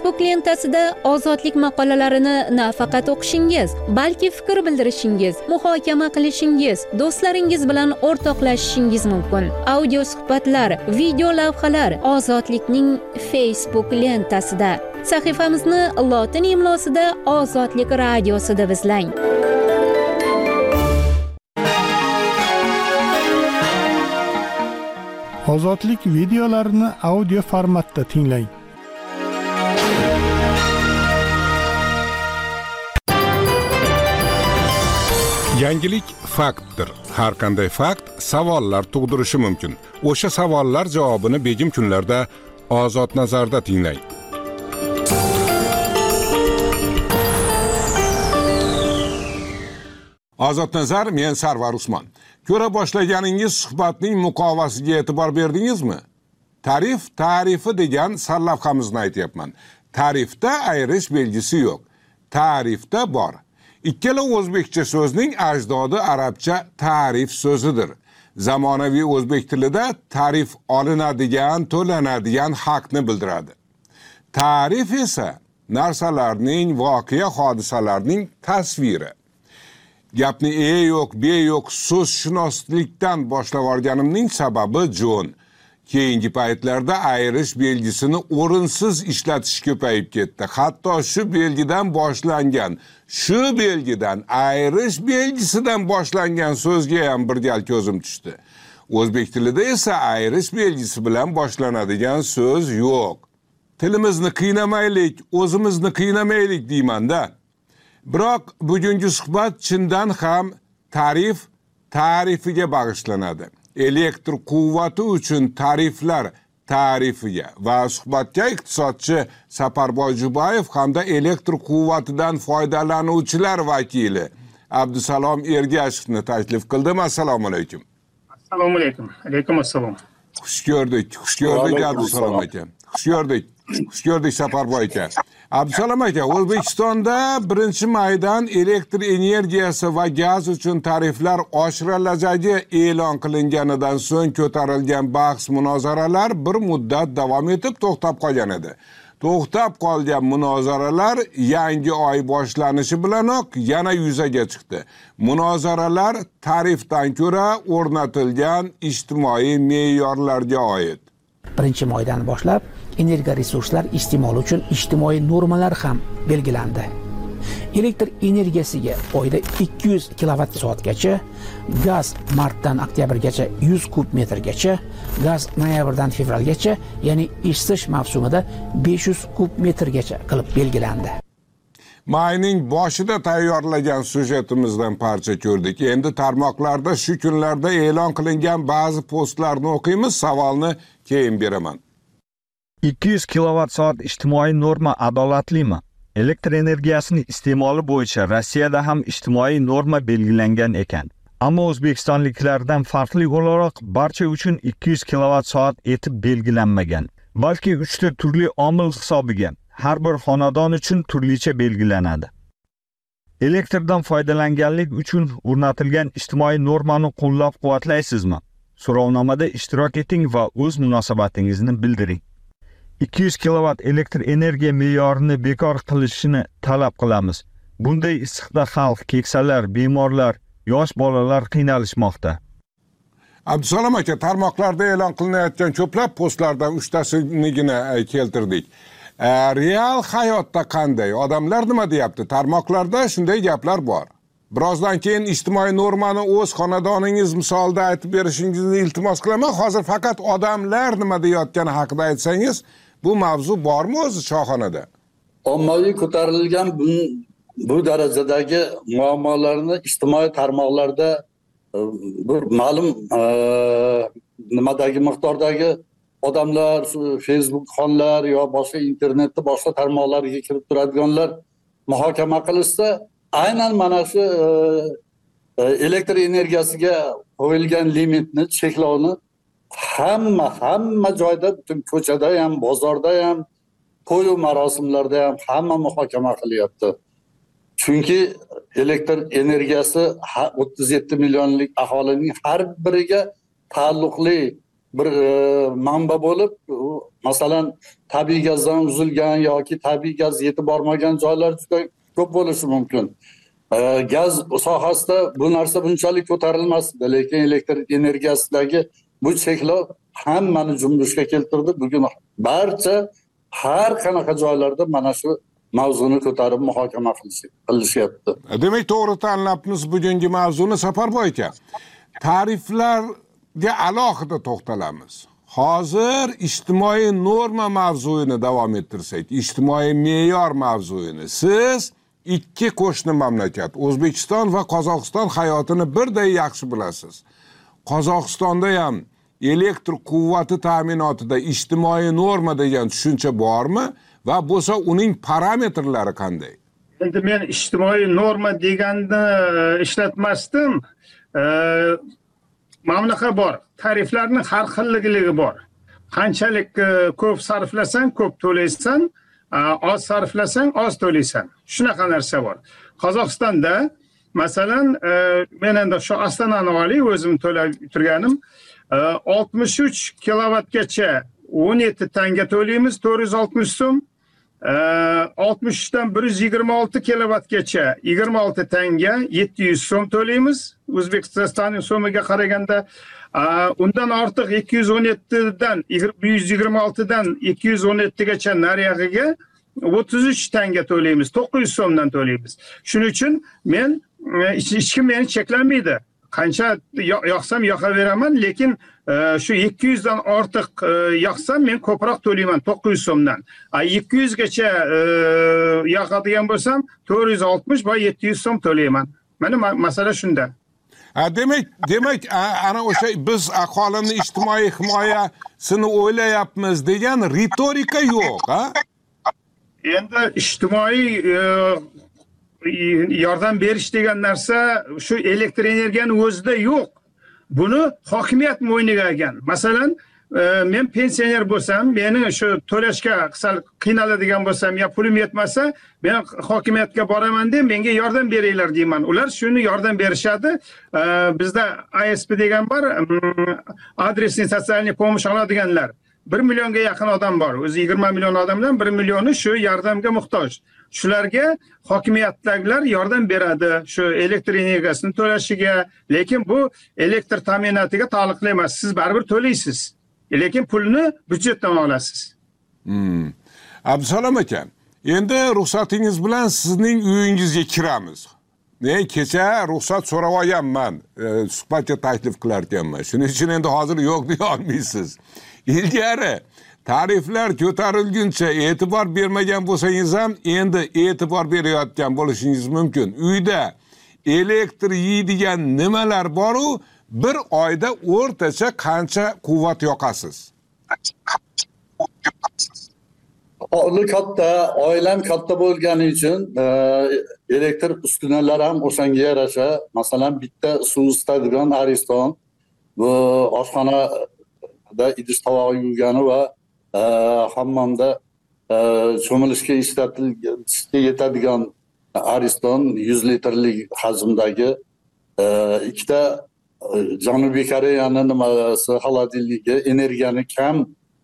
Facebook lentasida ozodlik maqolalarini nafaqat o'qishingiz, balki fikr bildirishingiz, muhokama qilishingiz, do'stlaringiz bilan o'rtoqlashishingiz mumkin. Audio suhbatlar, video lavhalar ozodlikning Facebook lentasida. Sahifamizni lotin imlosida Ozodlik radiosi deb izlang. Ozodlik videolarini audio formatda tinglang. Yangilik faktdir. Har qanday fakt savollar tug'dirishi mumkin. O'sha savollar javobini begim kunlarda Ozod nazarda tinglang. Ozod nazar, men Sarvar Usmon. Ko'ra boshlaganingiz suhbatning muqovasiga e'tibor berdingizmi? Tarifi degan sarlavhamizni aytyapman. Tarifda ayirish belgisi yo'q. Tarifda bor. Ikkala o'zbekcha so'zning ajdodi arabcha tarif so'zidir. Zamonaviy o'zbek tilida tarif olinadigan, to'lanadigan haqni bildiradi. Tarif esa narsalarning, voqea hodisalarning tasviri. Gapni yo'q, be yo'q so'zshunoslikdan boshlab olganimning sababi jo'n. Keyingi paytlarda ayirish belgisini o'rinsiz ishlatish ko'payib ketdi. Hatto shu belgidan boshlangan, shu belgidan ayirish belgisidan boshlangan so'zga ham bir gal ko'zim tushdi. O'zbek tilida esa ayirish belgisi bilan boshlanadigan so'z yo'q. Tilimizni qiynamaylik, o'zimizni qiynamaylik deyman-da. Biroq bugungi suhbat chindan ham tarifiga bag'ishlanadi. Elektr quvvati uchun tariflar tarifiga va suhbatga iqtisodchi Saparboy Jubayev hamda elektr quvvatidan foydalanuvchilar vakili Abdusalom Ergashevni taklif qildim. Assalomu alaykum. Assalomu alaykum. Alaykum assalom. Xush ko'rdik Abdusalom aka. Xush ko'rdik Saparboy aka. Abdusalom aka, O'zbekistonda 1-maydan elektr energiyasi va gaz uchun tariflar oshirilajagi e'lon qilinganidan so'ng ko'tarilgan bahs-munozaralar bir muddat davom etib to'xtab qolgan edi. To'xtab qolgan munozaralar yangi oy boshlanishi bilanoq yana yuzaga chiqdi. Munozaralar tarifdan ko'ra o'rnatilgan ijtimoiy me'yorlarga oid. 1-maydan boshlab energiya resurslar iste'moli uchun ijtimoiy normalar ham belgilandi. Elektr energiyasiga oyda 200 kWh-gacha, gaz martdan oktyabrgacha 100 kub metrgacha, gaz noyabrdan fevralgacha, ya'ni isitish mavsumida 500 kub metrgacha qilib belgilandi. Mayning boshida tayyorlagan syujetimizdan parcha ko'rdik. Endi tarmoqlarda shu kunlarda e'lon qilingan ba'zi postlarni o'qiymiz, savolni keyin beraman. 200 kWh ijtimoiy norma adolatlimi? Elektr energiyasini iste'moli bo'yicha Rossiyada ham ijtimoiy norma belgilangan ekan. Ammo o'zbekistonliklardan farqli o'laroq barcha uchun 200 kWh etib belgilanmagan. Balki 3 ta turli omil hisobiga har bir xonadon uchun turlicha belgilanadi. Elektrdan foydalanganlik uchun o'rnatilgan ijtimoiy normani qo'llab-quvvatlaysizmi? So'rovnomada ishtirok eting va o'z munosabatingizni bildiring. 200 kW elektr energiya me'yorini bekor qilishini talab qilamiz. Bunday issiqda xalq, keksalar, bemorlar, yosh bolalar qiynalishmoqda. Abdusalom aka, tarmoqlarda e'lon qilinayotgan ko'plab postlardan 3 tasinigina keltirdik. Real hayotda qanday? Odamlar nima deyapti? Tarmoqlarda shunday gaplar bor. Birozdan keyin ijtimoiy normani o'z xonadoningiz misolida aytib berishingizni iltimos qilaman. Hozir faqat odamlar nima deyotgani haqida aytsangiz, bu mavzu bormi o'zi choyxonada? Ommaviy ko'tarilgan bu darajadagi muammolarni ijtimoiy tarmoqlarda bir ma'lum nimadagi miqdordagi odamlar, Facebook xonlar yo boshqa internetda boshqa tarmoqlarga kirib turadiganlar muhokama qilishsa, aynan mana shu elektr energiyasiga qo'yilgan limitni, cheklovni hamma joyda, butun ko'chada ham, bozorda ham, to'y marosimlarda ham hamma muhokama qilyapti. Chunki elektr energiyasi 37 millionlik aholining har biriga taalluqli bir manba bo'lib, masalan, tabiiy gazdan uzilgan yoki tabiiy gaz yetib bormagan joylar juda ko'p bo'lishi mumkin. Gaz sohasida bu narsa bunchalik ko'tarilmasdi, lekin elektr energiyasidagi bu cheklov hammani junbushga keltirdi. Bugun barcha har qanaqa joylarda mana shu mavzuni ko'tarib muhokama qilishyapti. Demak, to'g'ri tanlabmiz bugungi mavzuni, Safarboy aka. Tariflarga alohida to'xtalamiz. Hozir ijtimoiy norma mavzuyini davom ettirsak, ijtimoiy me'yor mavzuyini. Siz ikki qo'shni mamlakat, O'zbekiston va Qozog'iston hayotini birday yaxshi bilasiz. Qozog'istonda ham elektr quvvati ta'minotida ijtimoiy norma degan tushuncha bormi va bo'lsa uning parametrlari qanday? Endi men ijtimoiy norma deganni ishlatmasdim. Mamlaqa bor. Tariflarning har xilligi bor. Qanchalik ko'p sarflasang, ko'p to'laysan, oz sarflasang, oz to'laysan. Shunaqa narsa bor. Qozog'istonda masalan, men endi shu Ostonani olaylik, o'zim to'lab turganim, 63 kilovatgacha 17 tanga to'laymiz, 460 so'm. 60 dan 126 kilovatgacha 26 tanga 700 so'm to'laymiz. O'zbekistonning so'miga qaraganda undan ortiq 217 dan 126 dan 217 gacha nariyog'iga 33 tanga to'laymiz, 900 so'mdan to'laymiz. Shuning uchun men hech kim meni cheklanmaydi. Qancha yoqsam yoqaveraman, lekin shu 200 dan ortiq yoqsam men ko'proq to'layman 900 so'mdan. 200 gacha yoqadigan bo'lsam 460 va 700 so'm to'layman. Mana masala shunda. Demak, ana o'sha biz aholini ijtimoiy himoyasini o'ylayapmiz degan ritorika yo'q, ha? Endi ijtimoiy yordam berish degan narsa shu elektr energiyaning o'zida yo'q. Buni hokimiyat mo'yniga olgan. Masalan, men pensioner bo'lsam, meni shu to'lashga sal qiynaladigan bo'lsam, yo pulim yetmasa, men hokimiyatga boraman deb, menga yordam beringlar deyman. Ular shuni yordam berishadi. Bizda ASP degan bor, adresli sotsialniy pomosh oladiganlar. 1 millionga yaqin odam bor. O'zi 20 million odamdan 1 millioni shu yordamga muhtoj. Shularga hokimiyatdagilar yordam beradi, shu elektr energiyasini to'lashiga, lekin bu elektr ta'minotiga taalluqli emas. Siz baribir to'laysiz, lekin pulni byudjetdan olasiz. Abdusalom aka, endi ruxsatingiz bilan sizning uyingizga kiramiz. Men kecha ruxsat so'rab olganman, suhbatga taklif qilar ekanman. Shuning uchun endi hozir yo'q deya olmaysiz. Ilgari tariflar ko'tarilguncha e'tibor bermagan bo'lsangiz ham endi e'tibor berayotgan bo'lishingiz mumkin. Uyda elektr yeydigan nimalar bor-u, bir oyda o'rtacha qancha quvvat yoqasiz? Oilam katta bo'lgani uchun elektr uskunalar ham o'shanga yarasha. Masalan, bitta suv isitadigan Ariston, bu oshxonada idish tovoq yuvgani va hammomda cho'milishga ishlatishga yetadigan Ariston 100 litrlik hajmdagi ikkita Janubiy Koreyaning nimasi xolodilnigi energiyani kam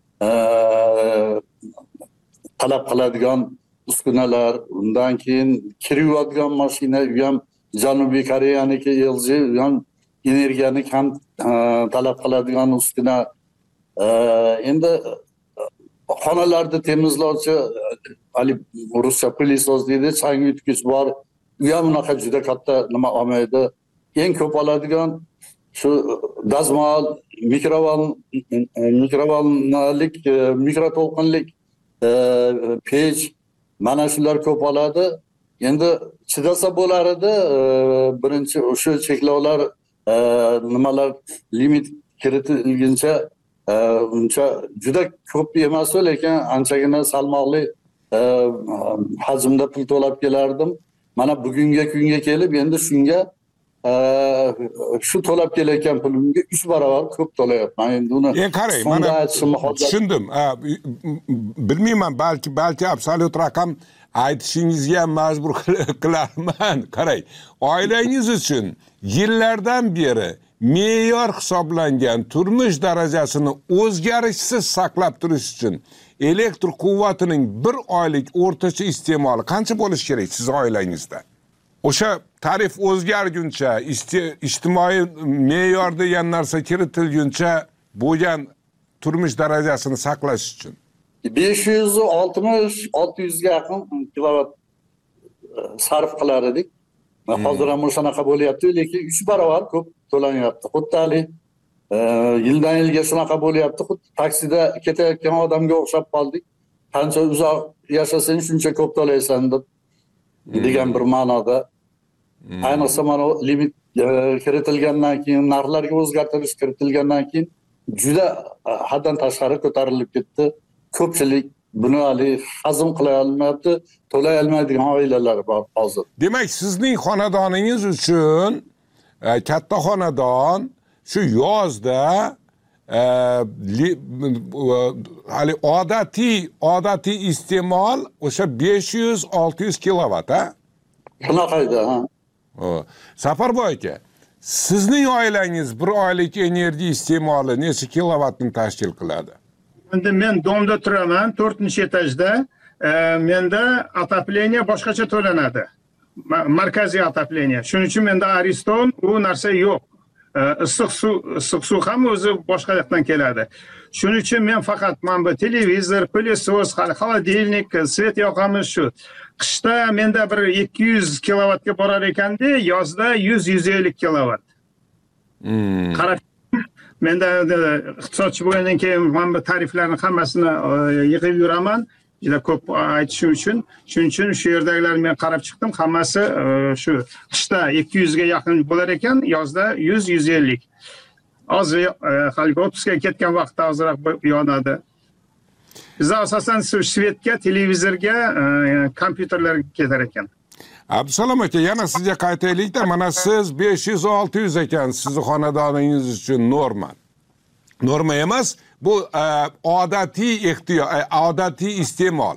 talab qiladigan uskunalar, undan keyin kirayotgan mashina ham Janubiy Koreyaniki LG ham energiyani kam talab qiladigan uskuna. Endi xonalarda temizlovchi, ruscha pilisos deydi, chang yutgich bor. U ham unaqa juda katta nima olmaydi. Eng ko'p oladigan shu dazmol, mikrovalnalik, mikroto'lqinlik pech, mana shular ko'p oladi. Endi chidasa bo'lar edi, birinchi o'sha cheklovlar nimalar limit kiritilguncha uncha juda ko'p emas, lekin anchagina salmoqli hajmda pul to'lab kelardim. Mana bugungi kunga kelib endi shunga shu to'lab kelayotgan pulimga 3 barobar ko'p to'layapman. Endi uni qarang, mana tushundim. Bilmayman, balki absolut raqam aytishingizga majbur qilarman. Qarang, oilangiz uchun yillardan beri me'yor hisoblangan turmush darajasini o'zgarishsiz saqlab turish uchun elektr quvvatining bir oylik o'rtacha iste'moli qancha bo'lishi kerak siz oilangizda? O'sha tarif o'zgarguncha, ijtimoiy me'yor degan narsa kiritilguncha bo'lgan turmush darajasini saqlash uchun 560-600 ga yaqin kilovat sarf qilar edik. Hozir ham shunaqa bo'lyapti, lekin 3 barobar ko'p to'lanyapti. Xuddi hali yildan yilga shunaqa bo'lyapti. Xuddi taksida ketayotgan odamga o'xshab qoldik. Qancha uzoq yashasang, shuncha ko'p to'laysan deb degan bir ma'noda. Ayniqsa mana limit kiritilgandan keyin, narxlarga o'zgartirish kiritilgandan keyin juda haddan tashqari ko'tarilib ketdi. Ko'pchilik buni hali hazm qila olmayapti, to'lay olmaydigan oilalar bor hozir. Demak, sizning xonadoningiz uchun katta xonadon shu yozda hali odatiy iste'mol o'sha 500-600 kilovat, ha? Shunaqa edi, ha. Safarboy aka, sizning oilangiz bir oylik energiya iste'moli necha kilovatni tashkil qiladi? Endi men domda turaman, 4-etajda. Menda отопление boshqacha to'lanadi. Markaziy отопление. Shuning uchun menda Ariston u narsa yo'q. Issiq suv ham o'zi boshqa yoqdan keladi. Shuning uchun men faqat mana bu televizor, pылесос, холодильник, svet yoqamiz shu. Qishda menda bir 200 kilovatga borar ekanda, yozda 100-150 kilovat. Qarab, menda iqtisodchi bo'lgandan keyin mana bu tariflarni hammasini yig'ib yuraman. Juda ko'p aytishim uchun. Shuning uchun shu yerdagilarni men qarab chiqdim. Hammasi shu qishda 200 ga yaqin bo'lar ekan, yozda 100-150. Hozir hali 30 ga ketgan vaqtda ozroq yonadi. Biz asosan svetga, televizorga, kompyuterlarga ketar ekan. Abdusalom aka, yana sizga qaytaylik-da, mana siz 500-600 ekan sizni xonadoningiz uchun norma. Norma emas, bu odatiy odatiy iste'mol.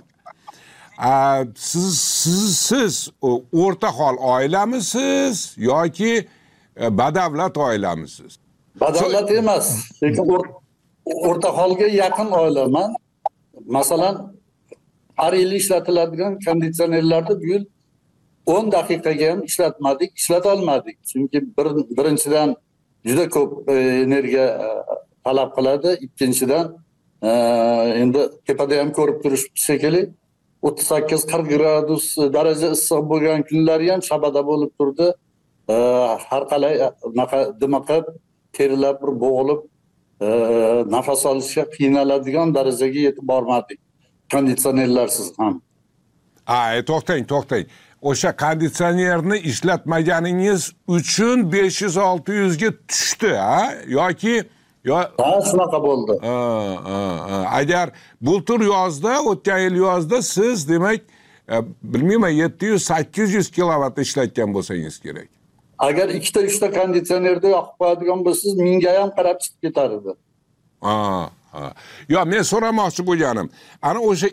Siz o'rta hol oilamisiz yoki badavlat oilamisiz? Badavlat emas, lekin o'rta holga yaqin oilaman. Masalan, har yil ishlatiladigan konditsionerlarni bu yil 10 daqiqaga ham ishlatmadik, ishlata olmadik. Chunki birinchidan juda ko'p energiya talab qiladi, ikkinchidan endi tepada ham ko'rib turish shekilli 38-40 gradus daraja issiq bo'lgan kunlari ham shabada bo'lib turdi. Har qalay dimiqib, terilar bir bo'g'ilib, nafas olishga qiynaladigan darajaga yetib bormadik. Konditsionerlarsiz ham. To'xtang. O'sha konditsionerni ishlatmaganingiz uchun 500-600 ga tushdi, ha? Yoki shunaqa bo'ldi. Agar bultur yozda, o'tgan yil yozda siz demak, bilmayman 700-800 kilovat ishlatgan bo'lsangiz kerak. Agar 2-3 konditsionerda yoqib qo'yadigan bo'lsangiz, mingga ham qarab chiqib ketar edi. Yo, men so'ramoqchi bo'lganim, ana o'sha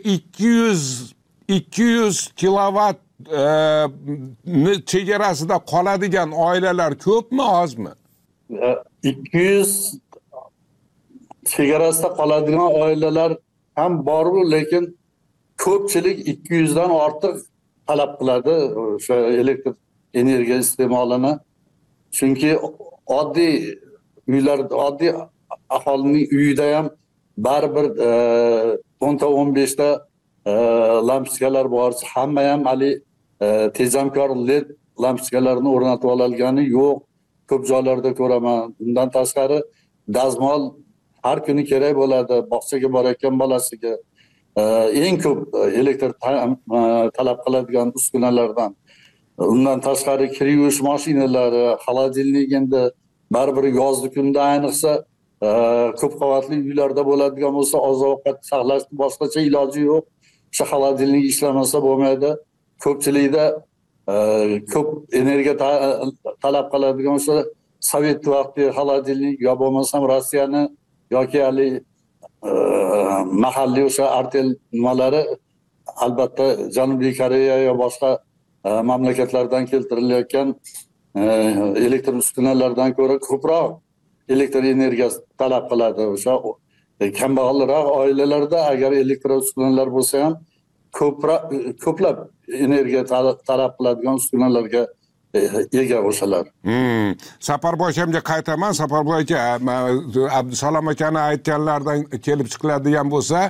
200 kilovat chegarasida qoladigan oilalar ko'pmi, ozmi? 200 chegarasida qoladigan oilalar ham bor, lekin ko'pchilik 200 dan ortiq talab qiladi o'sha elektr energiya iste'molini. Chunki oddiy uylar, oddiy aholining uyida ham baribir 10-15 ta lampochkalar bor. Hamma ham hali tejamkor LED lampochkalarni o'rnatib olgani yo'q. Ko'p joylarda ko'raman. Bundan tashqari dazmol har kuni kerak bo'ladi bog'chaga borayotgan bolasiga. Eng ko'p elektr talab qiladigan uskunalardan. Undan tashqari kir yuvish mashinalari, холодильник endi baribir yozgi kunda ayniqsa ko'p qavatli uylarda bo'ladigan bo'lsa, oziq-ovqat saqlashning boshqacha iloji yo'q. O'sha холодильник ishlamasa bo'lmaydi. Ko'pchilikda ko'p energiya talab qiladigan bo'lsa, Sovet vaqti холодильник yo bo'lmasam Rossiyani yoki hali mahalliy o'sha artel nimalari, albatta Janubiy Koreya yo boshqa mamlakatlardan keltirilayotgan elektr uskunalardan ko'ra ko'proq elektr energiyasi talab qiladi. O'sha kambag'alroq oilalarda agar elektr uskunalar bo'lsa ham ko'plab energiya talab qiladigan uskunalarga ega o'shalar. Safarboy akamga qaytaman. Safarboy aka, Abdusalom akani aytganlaridan kelib chiqiladigan bo'lsa,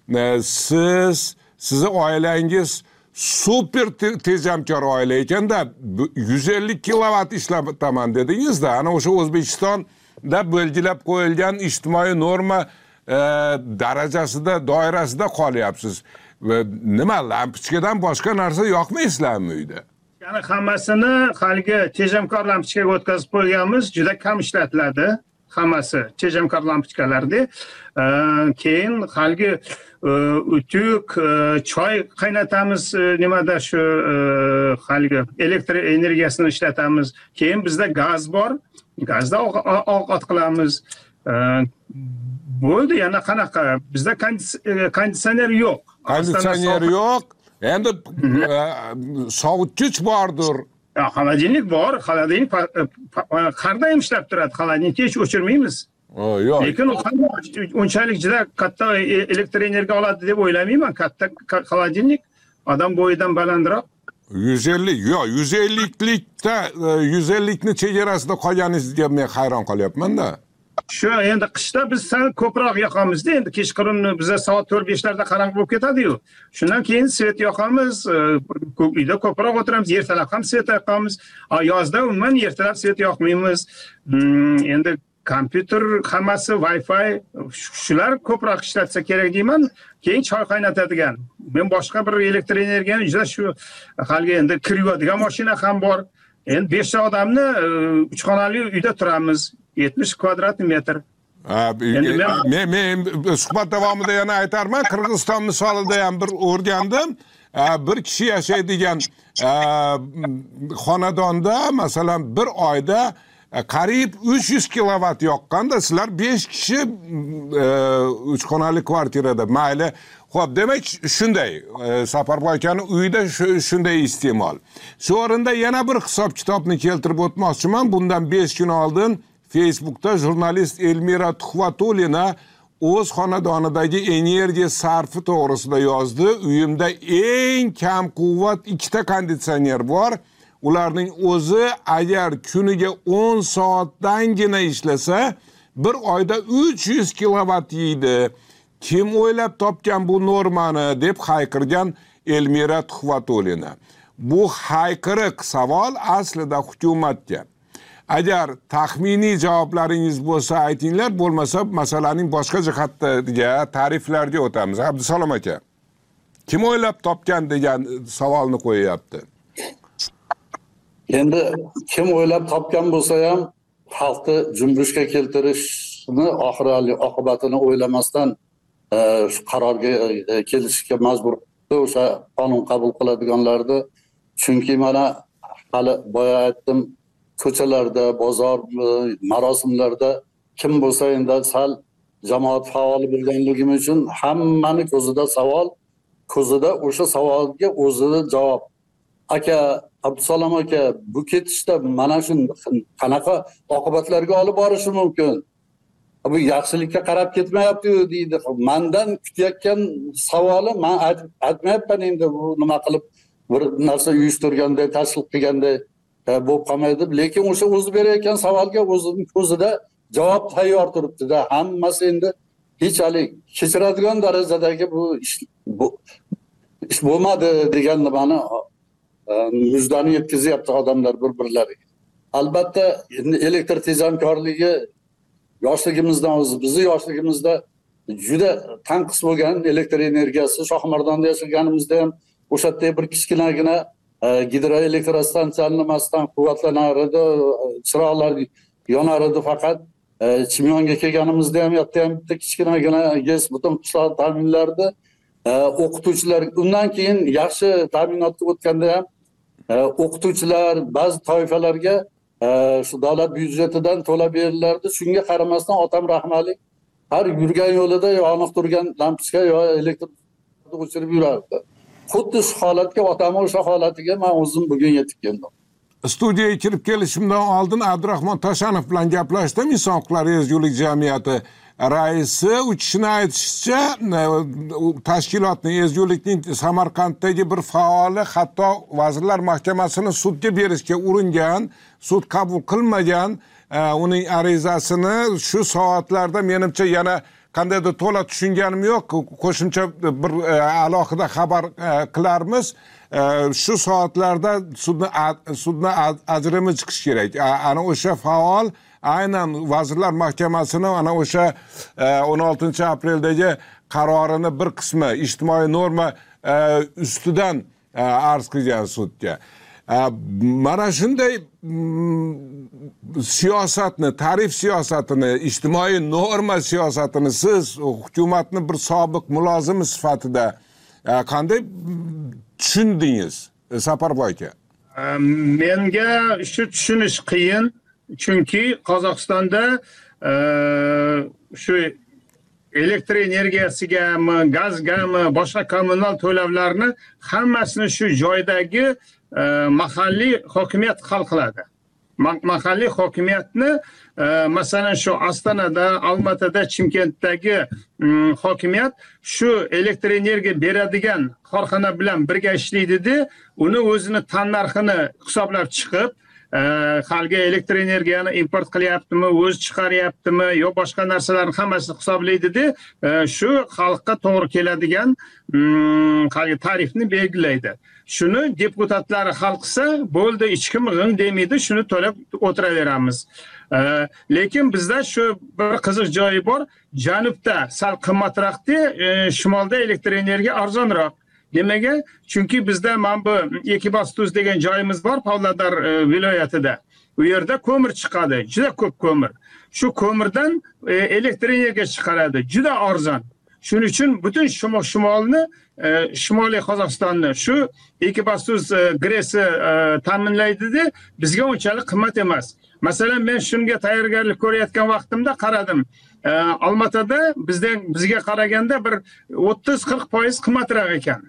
sizni oilangiz super tejamkor oila ekanda 150 kilovat ishlataman dedingiz-da. Ana o'sha O'zbekistonda belgilab qo'yilgan ijtimoiy norma darajasida, doirasida qolyapsiz. Nima, lampochkadan boshqa narsa yoqmaysizlarmi uyda? Yani hammasini haligi tejamkor lampochkaga o'tkazib qo'yganmiz, juda kam ishlatiladi. Hammasi tejamkor lampochkalarda. Keyin haligi utuk, choy qaynatamiz, nimada shu haligi elektr energiyasini ishlatamiz. Keyin bizda gaz bor. Gazda ovqat qilamiz. Bo'ldi, yana qanaqa? Bizda konditsioner yo'q. Konditsioner yo'q. Endi sovutgich bordir. Xolodilnik bor. Xolodilnik har doim ishlab turadi. Xolodilnikni hech o'chirmaymiz. Yo'q. Lekin unchalik juda katta elektr energiya oladi deb o'ylamayman. Katta xolodilnik odam bo'yidan balandroq. 150, yo'q, 150likda 150likni chegarasida qolganingizga men hayron qolyapman-da. Shu endi qishda biz sal ko'proq yoqamiz-da, endi kechqurun biza soat 4-5larda qarong'i bo'lib ketadi-yu. Shundan keyin svet yoqamiz, uyda ko'proq o'tiramiz, ertalab ham svet yoqamiz. Yozda umuman ertalab svet yoqmaymiz. Endi kompyuter hammasi Wi-Fi shular ko'proq ishlatsa kerak deyman. Keyin choy qaynatadigan. Men boshqa bir elektr energiyani juda shu haligi endi kir yuvadigan mashina ham bor. Endi 5 odamni 3 xonali uyda turamiz. 70 kvadrat metr. Men suhbat davomida yana aytarman, Qirg'iziston misolida ham bir o'rgandim. Bir kishi yashaydigan xonadonda masalan bir oyda qariyb 300 kilovat yoqqanda, sizlar 5 kishi 3 xonali kvartirada. Mayli. Xo'p, demak shunday. Safarboy akani uyida shunday iste'mol. Shu o'rinda yana bir hisob kitobni keltirib o'tmoqchiman. Bundan 5 kun oldin Facebook'ta jurnalist Elmira Tuhvatulina o'z xonadonidagi energiya sarfi to'g'risida yozdi. Uyimda eng kam quvvat 2 ta konditsioner bor. Ularning o'zi agar kuniga 10 soatdangina ishlasa, bir oyda 300 kilovat yeydi. Kim o'ylab topgan bu normani deb hayqirgan Elmira Tuhvatulina. Bu hayqiriq savol aslida hukumatga. Agar taxminiy javoblaringiz bo'lsa aytinglar, bo'lmasa masalaning boshqa jihatiga, ta'riflarga o'tamiz. Abdusalom aka, kim o'ylab topgan degan savolni qo'yapti. Endi kim o'ylab topgan bo'lsa ham xalqni junbushga keltirishni oqibatini o'ylamasdan shu qarorga kelishga majbur o'sha qonun qabul qiladiganlarni. Chunki mana hali boya aytdim, ko'chalarda, bozor, marosimlarda kim bo'lsa endi sal jamoat faoli bo'lganligim uchun hammani ko'zida savol, ko'zida o'sha savolga o'zini javob. Aka, Abdusalom aka, bu ketishda mana shu qanaqa oqibatlarga olib borishi mumkin? Bu yaxshilikka qarab ketmayapti-yu deydi. Mendan kutayotgan savoli men aytmayapman endi bu nima qilib bir narsa uyushtirganda, tashkil qilganda bo'lib qolmaydi. Lekin o'sha o'zi berayotgan savolga o'zining ko'zida javob tayyor turibdi-da. Hammasi endi hechalik kechiradigan darajadagi bu ish bo'lmadi degan nimani mujdani yetkazyapti odamlar bir-birlariga. Albatta endi elektr tejamkorligi yoshligimizdan o'zi, bizni yoshligimizda juda tanqis bo'lgan elektr energiyasi. Shohmardonda yashaganimizda ham o'sha yerda bir kichkinagina gidroelektrostansiyani nimasdan quvvatlanar edi, chiroqlar yonar edi. Faqat Chimyonga kelganimizda ham yoqda ham bitta kichkinagina gaz butun qishloq ta'minlardi. O'qituvchilar undan keyin yaxshi ta'minotga o'tganda ham o'qituvchilar ba'zi toifalarga shu davlat byudjetidan to'lab berilardi. Shunga qaramasdan otam rahmalik har yurgan yo'lida yoniq turgan lampochka yo elektr o'chirib yurardi. Xuddi shu holatga, otamning o'sha holatiga men o'zim bugun yetib keldim. studiyaga kirib kelishimdan oldin Abdurahmon Tashanov bilan gaplashdim. Inson huquqlari ezgulik jamiyati raisi. U kishini aytishicha, tashkilotning, ezgulikning Samarqanddagi bir faoli hatto Vazirlar Mahkamasini sudga berishga uringan, sud qabul qilmagan uning arizasini shu soatlarda menimcha yana qandaydir to'la tushunganim yo'q. Qo'shimcha bir alohida xabar qilarmiz. Shu soatlarda sudni ajrimi chiqish kerak. Ana o'sha faol aynan Vazirlar Mahkamasini ana o'sha 16 apreldagi qarorini bir qismi ijtimoiy norma ustidan arz qilgan sudga. Mana shunday siyosatni, tarif siyosatini, ijtimoiy norma siyosatini siz hukumatning bir sobiq mulozimi sifatida qanday tushundingiz, Saparboy aka? Menga shu tushunish qiyin, chunki Qozog'istonda shu elektr energiyasigami, gazgami, boshqa kommunal to'lovlarni hammasini shu joydagi mahalliy hokimiyat hal qiladi. Mahalliy hokimiyatni masalan shu Ostonada, Olmaotada, Chimkentdagi hokimiyat shu elektr energiya beradigan korxona bilan birga ishlaydi-da, uni o'zini tannarxini hisoblab chiqib, xalqqa elektr energiyani import qilyaptimi, o'zi chiqaryaptimi, yo boshqa narsalarni hammasini hisoblaydi-da, shu xalqqa to'g'ri keladigan tarifni belgilaydi. Shuni deputatlari hal qilsa, bo'ldi, hech kim g'ing demaydi, shuni to'lab o'tiraveramiz. Lekin bizda shu bir qiziq joyi bor, janubda sal qimmatroqda, shimolda elektr energiya arzonroq. Nimaga? Chunki bizda mana bu Ekibastuz degan joyimiz bor Pavlodar viloyatida. U yerda ko'mir chiqadi, juda ko'p ko'mir. Shu ko'mirdan elektr energiya chiqaradi, juda arzon. Shuning uchun butun shimolni, Shimoliy Qozog'istonni shu Ekibastuz gresi ta'minlaydi-da, bizga unchalik qimmat emas. Masalan, men shunga tayyorgarlik ko'rayotgan vaqtimda qaradim. Olmaotada bizga qaraganda bir 30-40% qimmatroq ekan.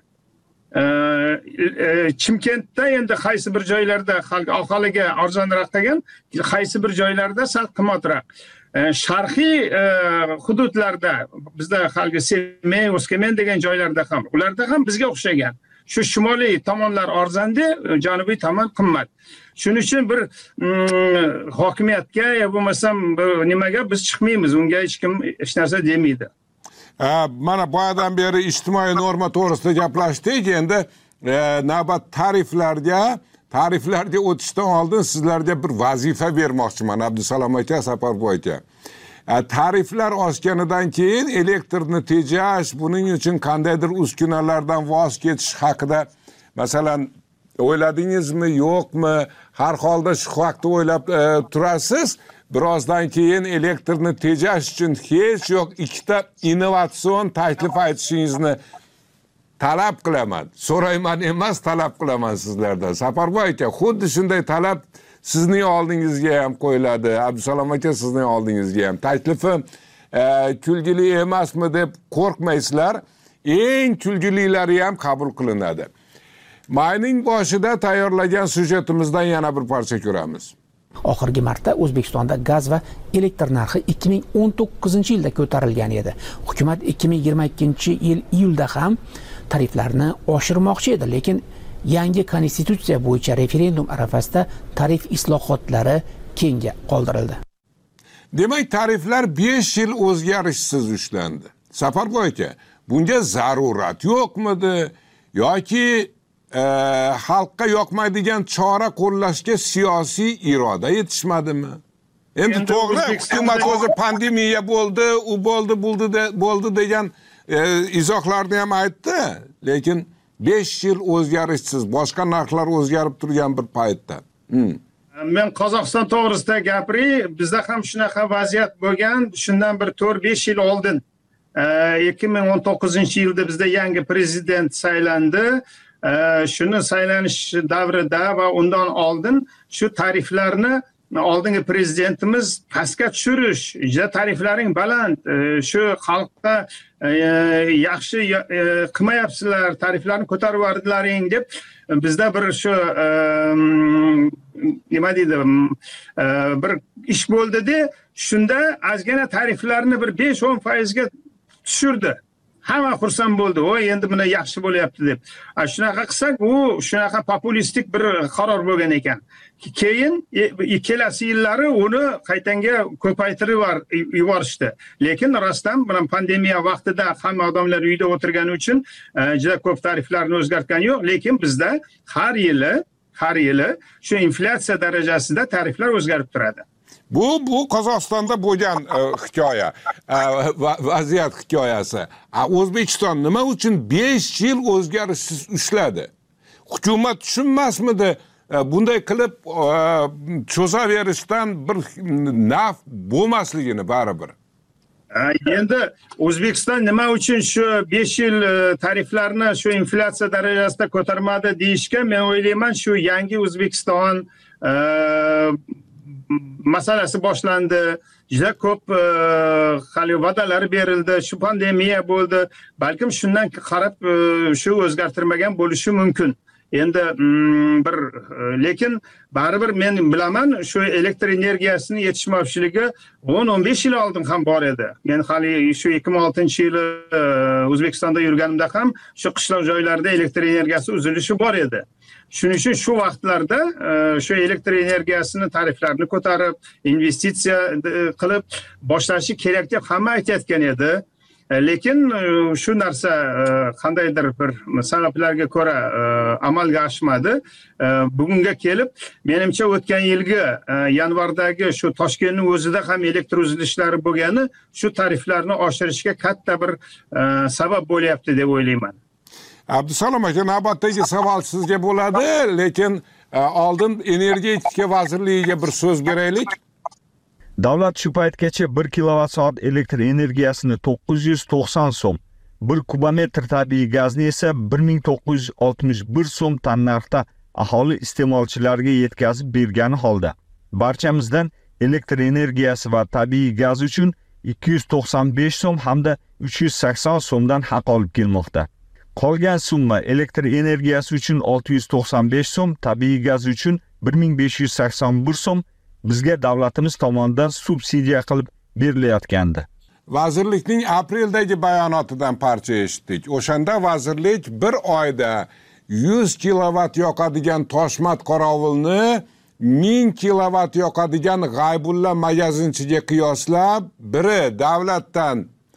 Chimkentda endi qaysi bir joylarda aholiga arzonroq degan, qaysi bir joylarda sal qimmatroq. Sharqiy hududlarda bizda xalqi Semey, O'skamen degan joylarda ham, ularda ham bizga o'xshagan. Shu shimoliy tomonlar arzonda, janubiy tomon qimmat. Shuning uchun bir hokimiyatga yo bo'lmasam nimaga biz chiqmaymiz, unga hech kim hech narsa demaydi. Mana boyadan beri ijtimoiy norma to'g'risida gaplashdik. Endi navbat tariflarga o'tishdan oldin sizlarga bir vazifa bermoqchiman, Abdusalom aka, Saparboy aka. Tariflar oshganidan keyin elektrni tejash, buning uchun qandaydir uskunalardan voz kechish haqida masalan o'yladingizmi, yo'qmi? Har holda shu vaqtda o'ylab turasiz. Birozdan keyin elektrni tejash uchun hech yo'q ikkita innovatsion taklif aytishingizni talab qilaman. So'rayman emas, talab qilaman sizlardan. Saparboy aka, xuddi shunday talab sizning oldingizga ham qo'yiladi. Abdusalom aka, sizning oldingizga ham. Taklifim kulgili emasmi deb qo'rqmaysizlar. Eng kulgililari ham qabul qilinadi. Mayning boshida tayyorlagan syujetimizdan yana bir parcha ko'ramiz. Oxirgi marta O'zbekistonda gaz va elektr narxi 2019-yilda ko'tarilgan edi. Hukumat 2022-yil iyulda ham tariflarni oshirmoqchi edi, lekin yangi konstitutsiya bo'yicha referendum arafasida tarif islohotlari keyinga qoldirildi. Demak, tariflar 5 yil o'zgarishsiz ushlandi. Saparboy aka, bunga zarurat yo'qmidi yoki xalqqa yoqmaydigan chora qo'llashga siyosiy iroda yetishmadimi? Endi to'g'ri, hukumat o'zi pandemiya bo'ldi, u bo'ldi degan izohlarni ham aytdi, lekin 5 yil o'zgarishsiz, boshqa narxlar o'zgarib turgan bir paytda. Men Qozog'iston to'g'risida gapiray, bizda ham shunaqa vaziyat bo'lgan, shundan bir 4-5 yil oldin 2019-yilda bizda yangi prezident saylandi. Shuni saylanish davrida va undan oldin shu tariflarni oldingi prezidentimiz pastga tushirish, juda tariflaring baland, shu xalqqa yaxshi qilmayapsizlar, tariflarni ko'tarib yubordilaring deb bizda bir shu nima deydi, bir ish bo'ldida, shunda ozgina tariflarni bir 5-10% ga tushirdi. Hamma xursand bo'ldi. Voy, endi buni yaxshi bo'lyapti deb. Shunaqa qilsak, u shunaqa populistik bir qaror bo'lgan ekan. Keyin kelasi yillari uni qaytanga ko'paytirib yuborishdi. Lekin rostdan bilan pandemiya vaqtida hamma odamlar uyda o'tirgani uchun juda ko'p tariflarni o'zgartgani yo'q, lekin bizda har yili shu inflyatsiya darajasida tariflar o'zgarib turadi. Bu Qozog'istonda bo'lgan hikoya, vaziyat hikoyasi. O'zbekiston nima uchun 5 yil o'zgarishsiz ushladi? Hukumat tushunmasmidi? Bunday qilib cho'zaverishdan bir naf bo'lmasligini baribir. Endi O'zbekiston nima uchun shu 5 yil tariflarni shu inflyatsiya darajasida ko'tarmadi deyishga, men o'ylayman, shu yangi O'zbekiston masalasi boshlandi. Juda ko'p hali va'dalar berildi, shu pandemiya bo'ldi. Balkim shundan qarab shu o'zgartirmagan bo'lishi mumkin. Endi lekin baribir men bilaman, shu elektr energiyasini yetishmovchiligi 10-15 yil oldin ham bor edi. Men hali shu 2006-yili O'zbekistonda yurganimda ham shu qishloq joylarda elektr energiyasi uzilishi bor edi. Shuning uchun shu vaqtlarda shu elektr energiyasini tariflarini ko'tarib, investitsiya qilib boshlashi kerak deb hamma aytayotgan edi. Lekin shu narsa qandaydir bir sabablarga ko'ra amalga oshmadi. Bugunga kelib, menimcha o'tgan yilgi yanvardagi shu Toshkentning o'zida ham elektr uzilishlari bo'lgani shu tariflarni oshirishga katta bir sabab bo'lyapti deb o'ylayman. Abdusalom aka, navbatdagi savol sizga bo'ladi, lekin oldin energetika vazirligiga bir so'z beraylik. Davlat shu paytgacha 1 kilovatt-soat elektr energiyasini 990 so'm, 1 kubometr tabiiy gazni esa 1961 so'm tannarxda aholi iste'molchilariga yetkazib bergani holda, barchamizdan elektr energiyasi va tabiiy gaz uchun 295 so'm hamda 380 so'mdan haq olib kelmoqda. Qolgan summa elektr energiyasi uchun 695 so'm, tabiiy gaz uchun 1581 so'm bizga davlatimiz tomonidan subsidiya qilib berilayotgandi. Vazirlikning apreldagi bayonotidan parcha eshitdik. O'shanda vazirlik bir oyda 100 kilovatt yoqadigan Toshmat qorovulni 1000 kilovatt yoqadigan G'aybulla magazinchiga qiyoslab, biri davlatdan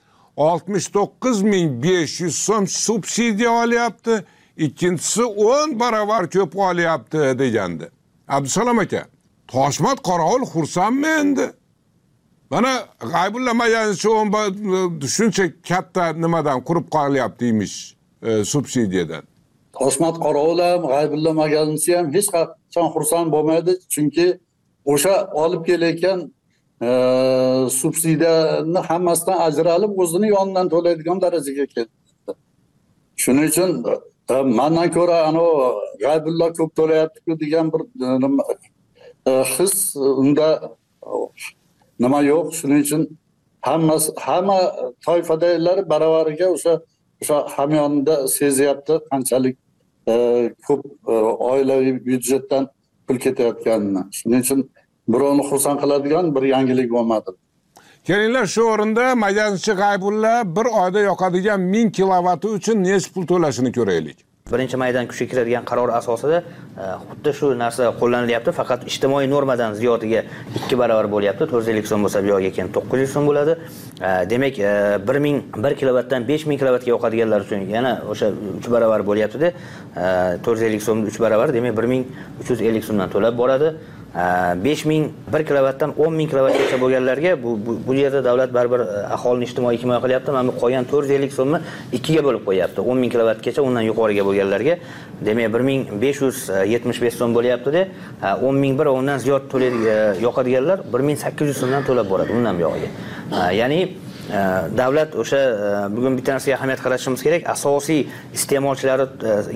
69.500 so'm subsidiya olyapti, ikkinchisi 10 barobar ko'p olyapti degandi. Abdusalom aka, Toshmat qorovul xursandmi endi? Mana G'aybulla magazinchi shuncha katta nimadan qurib qolyapti emish, subsidiyadan. Toshmat qorovul ham, G'aybulla magazinchi ham hech qachon xursand bo'lmaydi, chunki o'sha olib kelayotgan subsidiyani hammasidan ajralib o'zini yonidan to'laydigan darajaga keldi. Shuning uchun mendan ko'ra G'aybulla ko'p to'layapti-ku degan bir his unda nima yo'q. Shuning uchun hamma toifadagilar baravariga o'sha hamyonida sezyapti qanchalik ko'p oilaviy byudjetdan pul ketayotganini. Shuning uchun birovni xursand qiladigan bir yangilik bo'lmadi. Kelinglar, shu o'rinda magazinchi G'aybulla bir oyda yoqadigan 1000 kilovati uchun nechta pul to'lashini ko'raylik. 1-maydan kuchga kiradigan qaror asosida xuddi shu narsa qo'llanilyapti, faqat ijtimoiy normadan ziyodiga 2 barobar bo'lyapti. 450 so'm bo'lsa, bu yoqqa keyin 900 so'm bo'ladi. Demak, 1 kilovatdan 5000 kilovatga yoqadiganlar uchun yana o'sha 3 barobar bo'lyapti-da. 450 so'm 3 barobar, demak 1350 so'mdan to'lab boradi. 5000 1 kilovatdan 10000 kilovatgacha bo'lganlarga bu yerda davlat baribir aholini ijtimoiy himoya qilyapti. Mana bu qolgan 450 so'mni 2 ga bo'lib qo'yapti. 10000 kilovatgacha undan yuqoriga bo'lganlarga, demak 1575 so'm bo'lyapti-da. 10000 bir undan ziyod to'laydi yoqadiganlar 1800 so'mdan to'lab boradi undan buyog'iga. Ya'ni davlat o'sha bugun bitta narsaga ahamiyat qaratishimiz kerak. Asosiy iste'molchilari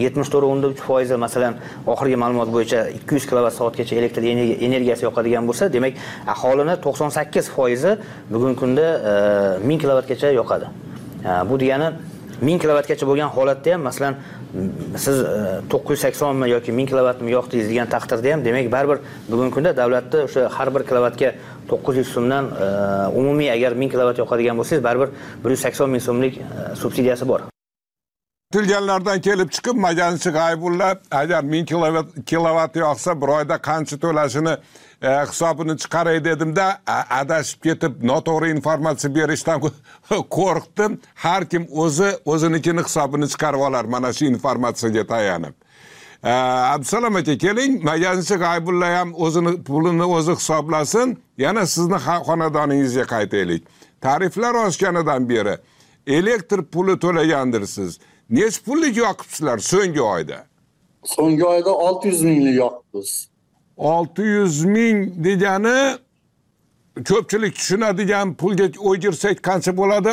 74.3% masalan oxirgi ma'lumot bo'yicha 200 kWh elektr energiyasi yoqadigan bo'lsa, demak aholini 98% bugungi kunda 1000 kWgacha yoqadi. Bu degani 1000 kWgacha bo'lgan holatda ham masalan siz 980 mi yoki 1000 kW mi yoqdingiz degan taqdirda ham demak baribir bugungi kunda davlatda o'sha har bir kilovatga 900 so'mdan umumiy agar 1000 kW yoqadigan bo'lsangiz baribir 180 ming so'mlik subsidiyasi bor. Tilganlardan kelib chiqib majanchi G'aybulla agar 1000 kilovatt yoqsa bir oyda qancha to'lashini hisobini chiqaray dedimda adashib ketib noto'g'ri informatsiya berishdan qo'rqdim. Har kim o'zinikini hisobini chiqarib olar mana shu informatsiyaga tayanib. Abdusalom aka keling, majanchi G'aybulla ham o'zini pulini o'zi hisoblasin. Yana sizni xonadoningizga qaytaylik. Tariflar oshganidan beri elektr puli to'lagandirsiz. Nech pullik yoqibsizlar so'nggi oyda? So'nggi oyda 600 minglik yoqibmiz. 600 ming degani ko'pchilik tushunadigan pulga o'girsak qancha bo'ladi?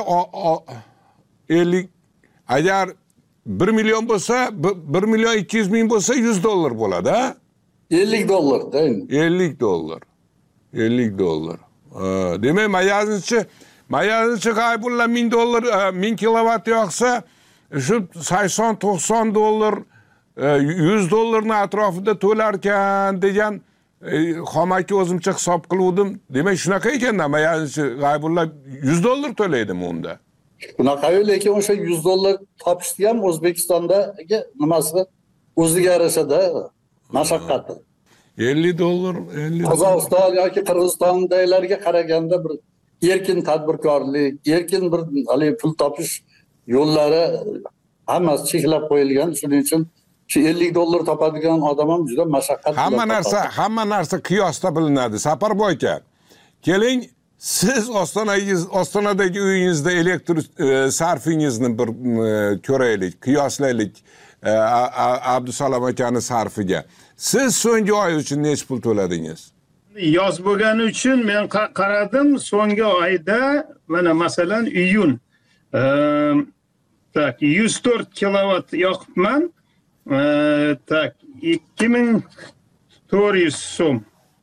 50 agar 1 million bo'lsa, 1 million 200 ming bo'lsa $100 bo'ladi, ha? 50 dollar, değil mi? 50 dollar. 50 dollar. Demak, mayanchi G'aybulla 1000 dollar, 1000 kilovatt yoqsa, shu 80-90 dollar, 100 dollarning atrofida to'larkan degan xomaki o'zimcha hisob qiluvdim. Demak, shunaqa ekanda mayanchi G'aybulla 100 dollar to'laydimi unda? Bunaqa lekin o'sha 100 dollar topishni ham O'zbekistondagi nimasi o'ziga yarashada mashaqqati. 50 dollar, 50 Qozog'iston yoki Qirg'izistondagilarga qaraganda bir erkin tadbirkorlik, erkin bir pul topish yo'llari hammasi cheklab qo'yilgan. Shuning uchun shu 50 dollar topadigan odam ham juda mashaqqat. Hamma narsa qiyosda bilinadi. Saparboy aka, keling, siz Ostonadagi uyingizda elektr sarfingizni bir ko'raylik, qiyoslaylik Abdusalom akaning sarfiga. Siz so'nggi oy uchun nech pul to'ladingiz? Yoz bo'lgani uchun men qaradim, so'nggi oyda mana masalan iyun 104 kilovatt yoqibman. 2400 so'm.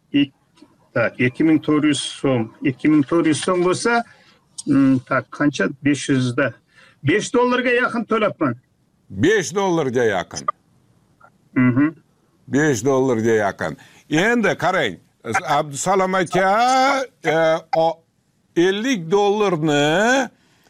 2400 so'm. 2400 so'm bo'lsa, qancha 500 da 5 dollarga yaqin to'labman. 5 dollarga yaqin. 5 dollarga yaqin. Endi qarang, Abdusalom aka 50 dollarni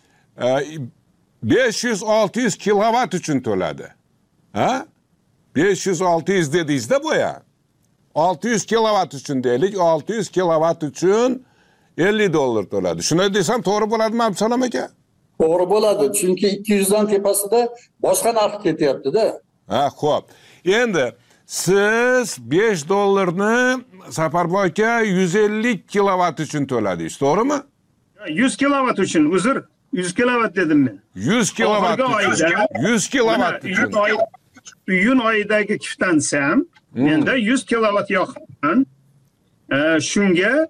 500-600 kilovat uchun to'ladi. Ha? 500-600 dedingizda bu ya. 600 kilovat uchun deylik, 600 kilovat uchun 50 dollar to'ladi. Shuni desam to'g'ri bo'ladimi Abdusalom aka? To'g'ri bo'ladi, chunki 200 dan tepasida boshqa narx ketyapti-da. Ha, xo'p. Endi siz 5 dollarni Saparboy aka 150 kilovat uchun to'ladingiz, to'g'rimi? 100 kilovat uchun, uzr, 100 kilovat dedim men. 100 kilovat uchun. 100 kilovat uchun. Iyun oyidagi kiftansam, menda 100 kilovat yoqibman. Shunga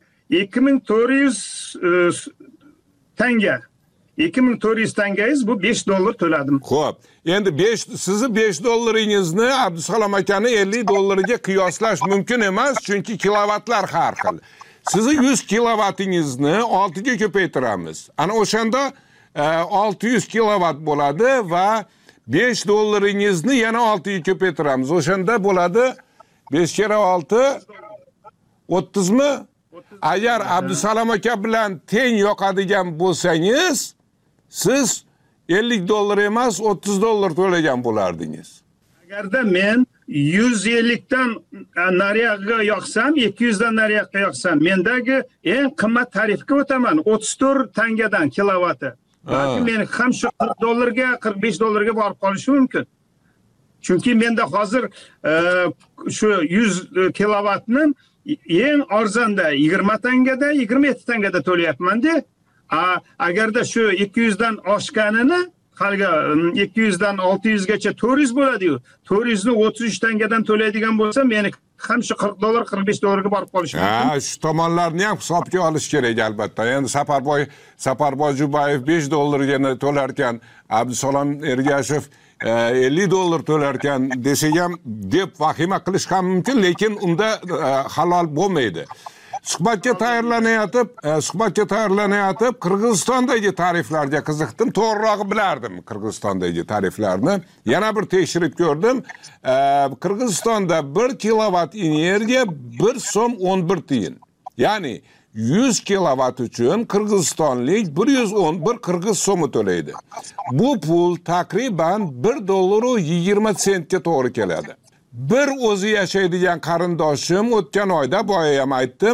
2400 tanga. 2400 tangangiz bu 5 dollar to'ladim. Xo'p. Endi sizni 5 dollaringizni Abdusalom akani 50 dollariga qiyoslash mumkin emas, chunki kilovatlar har xil. Sizni 100 kilovatingizni 6 ga ko'paytiramiz. Ana o'shanda 600 kilovat bo'ladi va 5 dollaringizni yana 6 ga ko'paytiramiz. O'shanda bo'ladi 5 kere 6 30 mi? Agar Abdusalom aka bilan teng yoqadigan bo'lsangiz, siz 50 dollar emas 30 dollar to'lagan bo'lardingiz. Agarda men 150 dan nariyoqqa yoqsam, 200 dan nariyoqqa yoqsam, mendagi eng qimmat tarifga o'taman, 34 tangadan kilovati. Balki men ham shu 40 dollarga, 45 dollarga borib qolishi mumkin. Chunki menda hozir shu 100 kilovatni eng arzonda 20 tangada, 27 tangada to'layapman-da. Agarda shu 200 dan oshganini haligi 200 dan 600 gacha 400 bo'ladi-yu. 400 ni 33 tangadan to'laydigan bo'lsa, meni ham shu $40, $45 ga borib qolishi mumkin. Ha, shu tomonlarni ham hisobga olish kerak albatta. Endi Saparboy Jubayev $5 to'larkan, Abdusalom Ergashev $50 to'larkan desak ham deb vahima qilish ham mumkin, lekin unda halol bo'lmaydi. Suhbatga tayyorlanayotib Qirg'izistondagi tariflarga qiziqdim, to'g'rirog'i bilardim Qirg'izistondagi tariflarni. Yana bir tekshirib ko'rdim. Qirg'izistonda 1 kilovat energiya 1 so'm 11 tiyin. Ya'ni 100 kilovat uchun Qirg'izistonlik 111 qirg'iz so'mi to'laydi. Bu pul takriban $1.20 ga to'g'ri keladi. Bir o'zi yashaydigan qarindoshim o'tgan oyda boya ham aytdim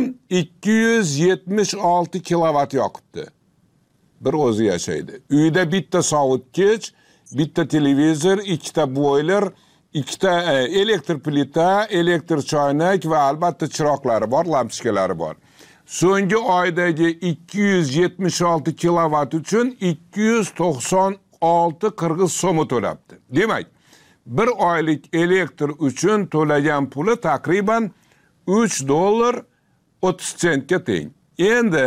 276 kilovat yoqibdi. Bir o'zi yashaydi. Uyda bitta sovutgich, bitta televizor, ikkita boiler, ikkita elektr plita, elektr choynak va albatta chiroqlari bor, lampochkalari bor. So'nggi oydagi 276 kilovat uchun 296 qirg'iz so'mi to'labdi. Demak, bir oylik elektr uchun to'lagan puli takriban $3.30 ga teng. Endi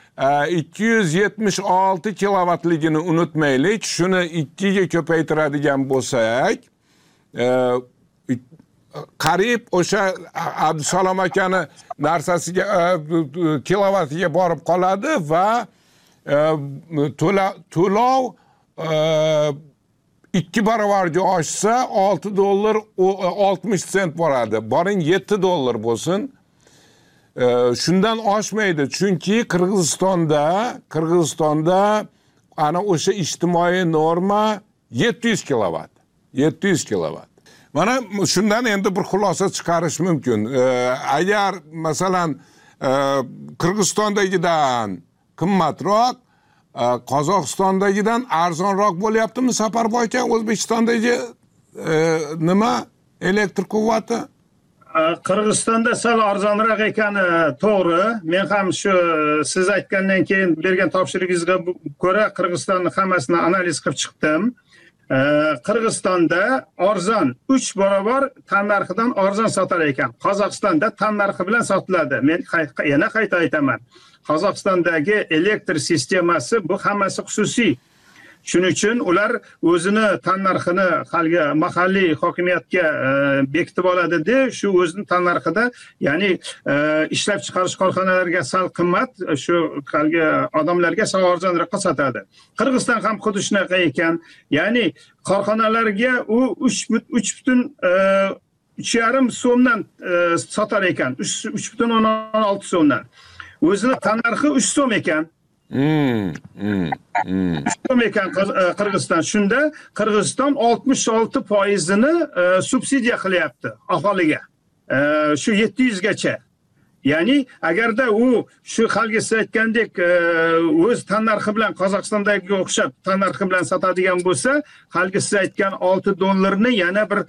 276 kilovatligini unutmaylik. Shuni 2 ga ko'paytiradigan bo'lsak, qarib o'sha Abdusalom akani narsasiga kilovatiga borib qoladi va to'lov 2 barobarga oshsa $6.60 boradi. Boring $7 bo'lsin. Shundan oshmaydi. Chunki Qirg'izistonda ana o'sha ijtimoiy norma 700 kilovat. 700 kilovat. Mana shundan endi bir xulosa chiqarish mumkin. Agar masalan Qirg'izistondagidan qimmatroq, Qozog'istondagidan arzonroq bo'lyaptimi Saparboy aka? O'zbekistondagi nima elektr quvvati? Qirg'izistonda sal arzonroq ekani to'g'ri. Men ham shu siz aytgandan keyin bergan topshirigingizga ko'ra Qirg'izistonni hammasini analiz qilib chiqdim. Qirg'izistonda arzon 3 barobar tan narxidan arzon sotar ekan. Qozog'istonda tan narxi bilan sotiladi. Men yana qayta aytaman. Qozog'istondagi elektr sistemasi bu hammasi xususiy. Shuning uchun ular o'zini tan narxini haligi mahalliy hokimiyatga bekitib oladi-da, shu o'zining tan narxida, ya'ni ishlab chiqarish korxonalariga sal qimmat, shu haligi odamlarga sal arzonroq sotadi. Qirg'iziston ham xuddi shunaqa ekan. Ya'ni korxonalarga u 3.5 so'mdan sotar ekan, 3.16 so'mdan. O'zini tan narxi 3 so'm ekan. 3 so'm ekan Qirg'iziston. Shunda Qirg'iziston 66%ni subsidiya qilyapti aholiga. Shu 700 gacha. Ya'ni agarda u shu xalga siz aytgandek o'z tan narxi bilan Qozog'istondagiga o'xshab tan narxi bilan sotadigan bo'lsa, xalga siz aytgan $6 ni yana bir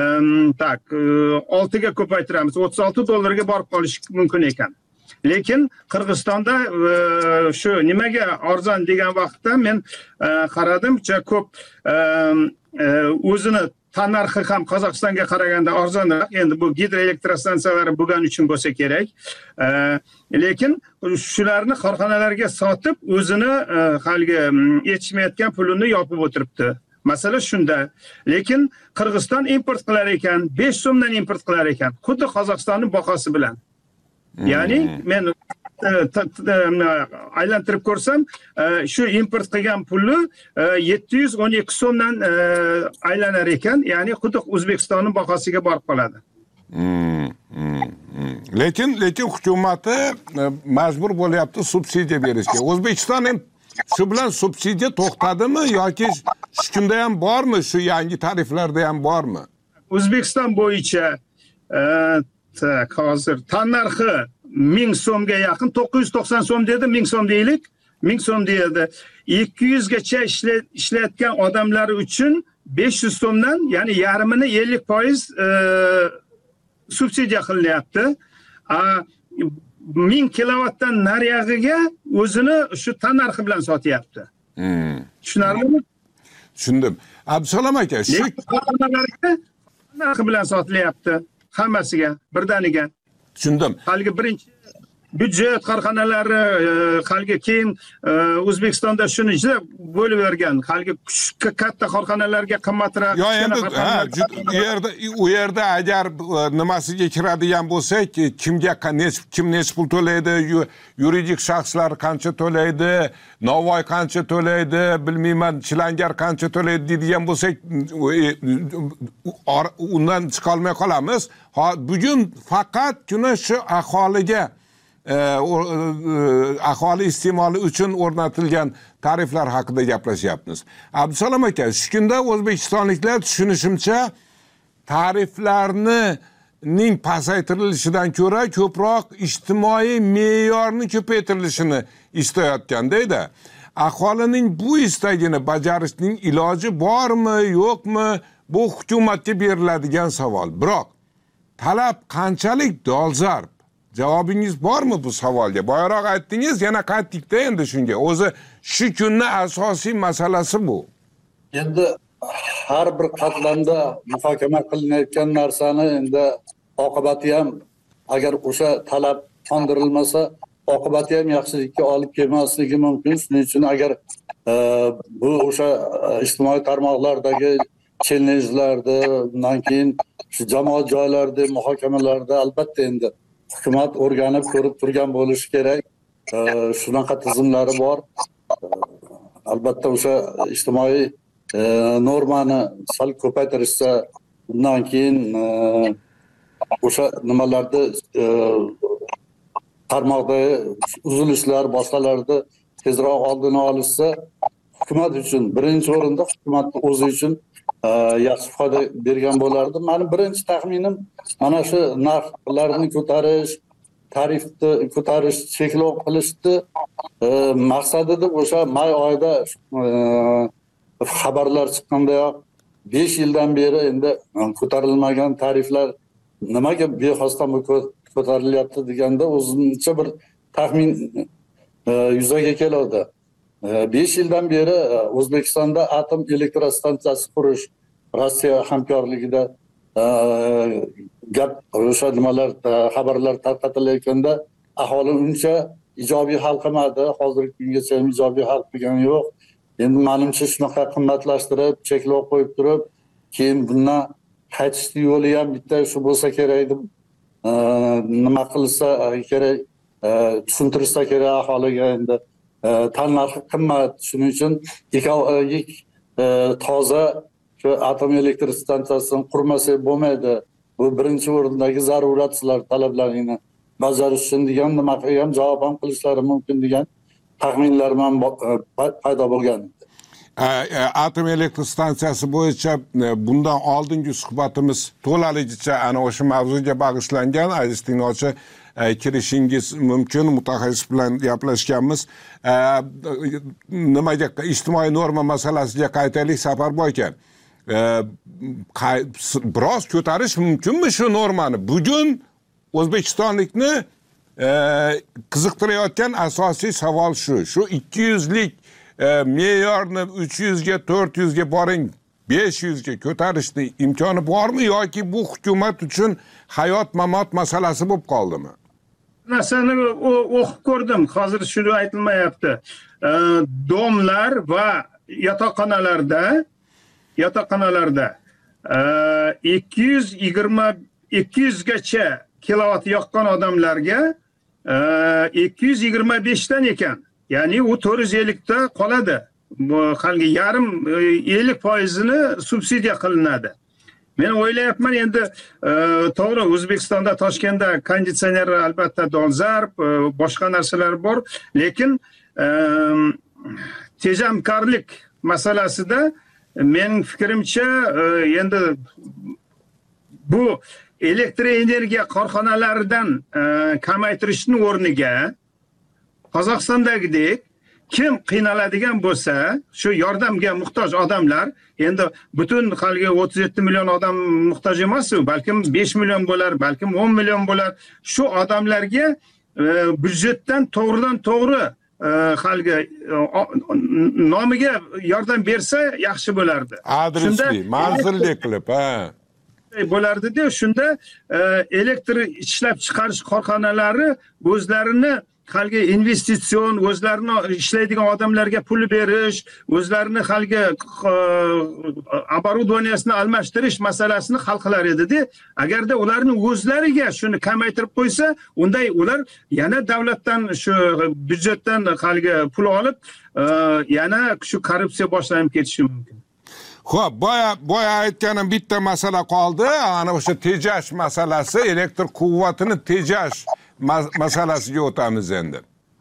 6 ga ko'paytiramiz. $36 ga borib qolish mumkin ekan. Lekin Qirg'izistonda shu nimaga arzon degan vaqtda men qaradim, juda ko'p o'zini tan narxi ham Qozog'istonga qaraganda arzonroq. Endi bu gidroelektrostansiyalari bo'lgani uchun bo'lsa kerak. Lekin shularni korxonalarga sotib, o'zini haligi yetishmayotgan pulini yopib o'tiribdi. Masala shunda. Lekin Qirg'iziston import qilar ekan, 5 so'mdan import qilar ekan, xuddi Qozog'istonning bahosi bilan. Ya'ni men aylantirib ko'rsam, shu import qilgan puli 712 so'mdan aylanar ekan, ya'ni xuddi O'zbekistonning bahosiga borib qoladi. Lekin hukumati majbur bo'lyapti subsidiya berishga. O'zbekiston ham shu bilan subsidiya to'xtadimi yoki shu kunda ham bormi, shu yangi tariflarda ham bormi? O'zbekiston bo'yicha hozir tan narxi 1000 so'mga yaqin, 990 so'm dedi, 1000 so'm deylik, 1000 so'm deydi. 200 gacha ishlayotgan odamlar uchun 500 so'mdan, ya'ni yarmini 50% subsidiya qilinyapti. 1000 kilovatdan nariyog'iga o'zini shu tan narxi bilan sotyapti. Tushunarlimi? tushundim. Abdusalom aka, shu korxonalarga narxi bilan sotilyapti. Hammasiga birdaniga. tushundim. Haligi birinchi byudjet korxonalari haligi keyin O'zbekistonda shuni juda bo'lib bergan. Haligi katta korxonalarga qimmatroq. Yo, endi u yerda agar nimasiga kiradigan bo'lsak, kim nech pul to'laydi, yuridik shaxslar qancha to'laydi, Navoiy qancha to'laydi, bilmayman, Chilangar qancha to'laydi deydigan bo'lsak, undan chiqa olmay qolamiz. Bugun faqat shu aholiga aholi iste'moli uchun o'rnatilgan tariflar haqida gaplashyapmiz. Abdusalom aka, shu kunda o'zbekistonliklar tushunishimcha tariflarning pasaytirilishidan ko'ra ko'proq ijtimoiy me'yorni ko'paytirilishini istayotganda, aholining bu istagini bajarishning iloji bormi, yo'qmi? Bu hukumatga beriladigan savol. Biroq talab qanchalik dolzarb? Javobingiz bormi bu savolga? Boyaroq aytdingiz, yana qaytdik-da endi shunga. O'zi shu kunning asosiy masalasi bu. Endi har bir qatlamda muhokama qilinayotgan narsani endi oqibati ham agar o'sha talab qondirilmasa, oqibati ham yaxshilikka olib kelmasligi mumkin. Shuning uchun agar bu o'sha ijtimoiy tarmoqlardagi challenge'larda, undan keyin shu jamoat joylarida muhokamalarda albatta endi hukumat o'rganib ko'rib turgan bo'lishi kerak. Shunaqa tizimlari bor. Albatta o'sha ijtimoiy normani sal ko'paytirishsa, undan keyin o'sha nimalarda tarmoqdagi uzilishlar boshqalarda tezroq oldini olishsa, hukumat uchun birinchi o'rinda hukumatning o'zi uchun yaxshi foyda bergan bo'lardi. Mening birinchi taxminim mana shu narxlarni ko'tarish, tarifni ko'tarish, cheklov qilishni maqsadida o'sha may oyida xabarlar chiqqandayoq 5 yildan beri endi ko'tarilmagan tariflar nimaga bexosdan ko'tarilyapti deganda o'zimcha bir taxmin yuzaga keladi. 5 yildan beri O'zbekistonda atom elektrostansiyasi qurish Rossiya hamkorligida gap o'sha nimalar xabarlar tarqatilayotganda aholi uncha ijobiy hal qilmadi. Hozirgi kungacha ham ijobiy hal qilgani yo'q. Endi menimcha shunaqa qimmatlashtirib, cheklov qo'yib turib, keyin bundan qaytishni yo'li ham bitta shu bo'lsa kerak deb nima qilsa kerak, tushuntirsa kerak aholiga. Endi tannarxi qimmat, shuning uchun ekologik toza shu atom elektr stansiyasini qurmasak bo'lmaydi. Bu birinchi o'rindagi zarurat, sizlar talablaringni bajarish uchun degan nimaga ham javob ham qilishlari mumkin degan taxminlar ham paydo bo'lgan. Atom elektr stansiyasi bo'yicha bundan oldingi suhbatimiz to'laligicha ana o'sha mavzuga bag'ishlangan. Aziz tinglovchi, kirishingiz mumkin. Mutaxassis bilan gaplashganmiz. Nimaga ijtimoiy norma masalasiga qaytaylik, Safarboy aka. Biroz ko'tarish mumkinmi shu normani? Bugun O'zbekistonlikni qiziqtirayotgan asosiy savol shu. Shu 200lik me'yorni 300 ga, 400 ga boring, 500 ga ko'tarishni imkoni bormi yoki bu hukumat uchun hayot-mamot masalasi bo'lib qoldimi? Narsani o'qib ko'rdim. Hozir shuni aytilmayapti. Domlar va yotoqxonalarda 200 gacha kilovat yoqqan odamlarga 225 dan ekan. Ya'ni u 450 ta qoladi. Bu qolgan yarim 50%ni subsidiya qilinadi. Men o'ylayapman endi to'g'ri O'zbekistonda Toshkentda konditsioner albatta dolzarb, boshqa narsalar bor, lekin tejamkorlik masalasida mening fikrimcha endi bu elektr energiya korxonalaridan kamaytirishning o'rniga Qozog'istondagidek kim qiynaladigan bo'lsa, shu yordamga muhtoj odamlar, endi butun xalqga 37 million odam muhtoj emas-ku, balkim 5 million bo'lar, balkim 10 million bo'lar. Shu odamlarga byudjetdan to'g'ridan to'g'ri haligi nomiga yordam bersa yaxshi bo'lardi. Adresli, manzilli qilib, ha. Bo'lardida, shunda elektr ishlab chiqarish korxonalari o'zlarini haligi investitsion, o'zlarini ishlaydigan odamlarga pul berish, o'zlarini haligi оборудованиясini almashtirish masalasini hal qilar edi-da. Agarda ularning o'zlariga shuni kamaytirib qo'ysa, unday ular yana davlatdan shu byudjetdan haligi pul olib, yana shu korrupsiya boshlanib ketishi mumkin. Xo'p, boya aytganim bitta masala qoldi. Ana o'sha tejash masalasi, elektr quvvatini tejash masalasiga o'tamiz endi.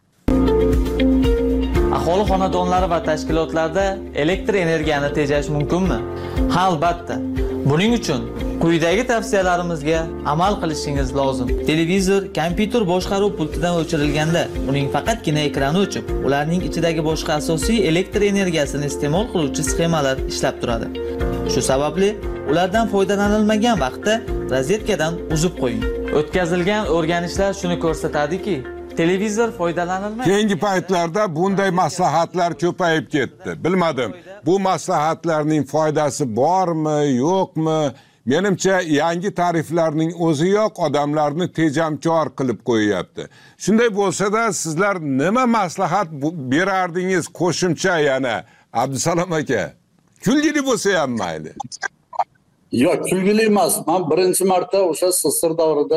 Aholi xonadonlari va tashkilotlarda elektr energiyani tejash mumkinmi? Ha, albatta. Buning uchun quyidagi tavsiyalarimizga amal qilishingiz lozim. Televizor, kompyuter boshqaruv pultidan o'chirilganda, uning faqatgina ekrani o'chib, ularning ichidagi boshqa asosiy elektr energiyasini iste'mol qiluvchi sxemalar ishlab turadi. Shu sababli ulardan foydalanilmagan vaqtda rozetkadan uzib qo'ying. O'tkazilgan o'rganishlar shuni ko'rsatadiki, televizor foydalanilmaydi. Keyingi paytlarda bunday maslahatlar ko'payib ketdi. Bilmadim, bu maslahatlarning foydasi bormi, yo'qmi? Menimcha yangi tariflarning o'zi yo'q, odamlarni tejamkor qilib qo'yyapti. Shunday bo'lsa-da, sizlar nima maslahat berardingiz qo'shimcha yana? Abdusalom aka, kulgili bo'lsa ham mayli. Yo'q, kulgili emas. Men birinchi marta o'sha SSR davrida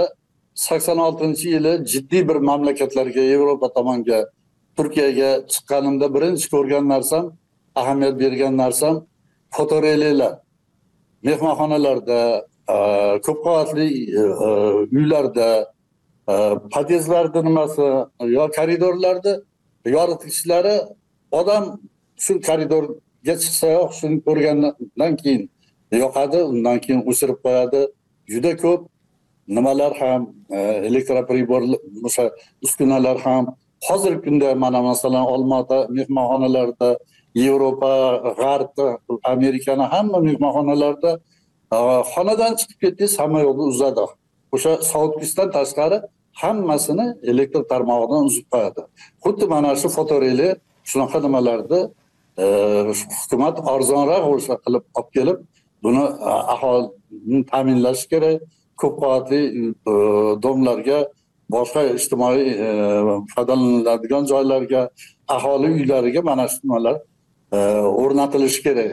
86-yili jiddiy bir mamlakatlarga, Yevropa tomonga, Turkiyaga chiqqanimda birinchi ko'rgan narsam, ahamiyat bergan narsam fotorelaylar. Mehmonxonalarda, ko'p qavatli uylarda, podyezdlarda nimasi, yo koridorlarda yoritgichlari odam shu koridorga chiqsa-yoq shuni ko'rgandan keyin yoqadi, undan keyin o'chirib qo'yadi. Juda ko'p nimalar ham, elektropriborlar, o'sha uskunalar ham hozirgi kunda mana masalan Olmaota mehmonxonalarida, Yevropa, G'arbda, Amerikani hamma mehmonxonalarda xonadan chiqib ketdingiz, hamma yo'lni uzadi. O'sha sovutgichdan tashqari hammasini elektr tarmog'idan uzib qo'yadi. Xuddi mana shu fotorelay shunaqa nimalarni hukumat arzonroq o'sha qilib olib kelib, buni aholini ta'minlash kerak. Ko'p qavatli domlarga, boshqa ijtimoiy foydalaniladigan joylarga, aholi uylariga mana shu nimalar o'rnatilishi kerak.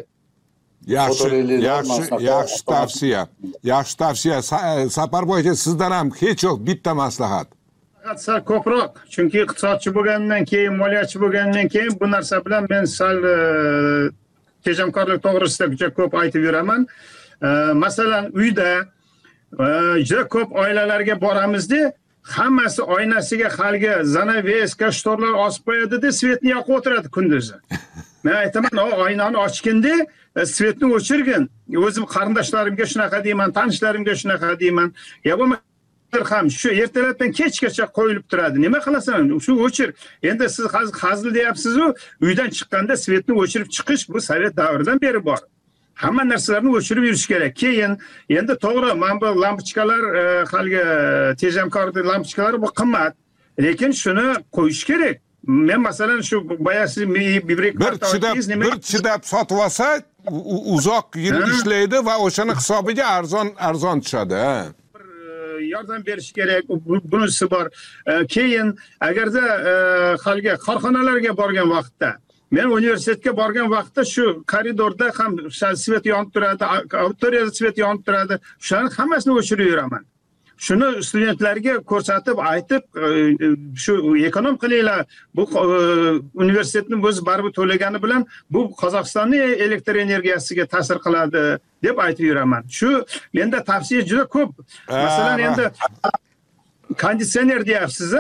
Yaxshi tavsiya. Yaxshi tavsiya. Saparboy aka, sizdan ham hech yo'q bitta maslahat. Sal ko'proq, chunki iqtisodchi bo'lgandan keyin, moliyachi bo'lgandan keyin bu narsa bilan men sal tejamkorlik to'g'risida juda ko'p aytib yuraman. Masalan, uyda juda ko'p oilalarga boramizda, hammasi oynasiga haligi zanaveska, shtorlar osib qo'yadi-da, svetni yoqib o'tiradi kunduzi. Men aytaman, oynani ochganda svetni o'chirgin. O'zim qarindoshlarimga shunaqa deyman, tanishlarimga shunaqa deyman. Ya bo'lmasa ham shu ertalabdan kechgacha qo'yilib turadi. Nima qilasan? Shu o'chir. Endi siz hazil deyapsiz-ku, uydan chiqqanda svetni o'chirib chiqish bu Sovet davridan beri bor. Hamma narsalarni o'chirib yurish kerak. Keyin endi to'g'ri, mana bu lampochkalar, haligi tejamkor lampochkalar bu qimmat. Lekin shuni qo'yish kerak. Men masalan shu boyasi bibrik bir chidab sotib olsa, uzoq yil ishlaydi va o'shani hisobiga arzon tushadi. Yordam berish kerak, bunisi bor. Keyin agarda haligi korxonalarga borgan vaqtda, men universitetga borgan vaqtda shu koridorda ham svet yonib turadi, auditoriyada svet yonib turadi. Shularni hammasini o'chirib yuraman. Shuni studentlarga ko'rsatib, aytib, shu ekonom qilinglar. Bu universitetning o'zi baribir to'lagani bilan bu Qozog'istonning elektr energiyasiga ta'sir qiladi deb aytib yuraman. Shu menda tavsiya juda ko'p. Masalan, endi konditsioner deyapsiz-a?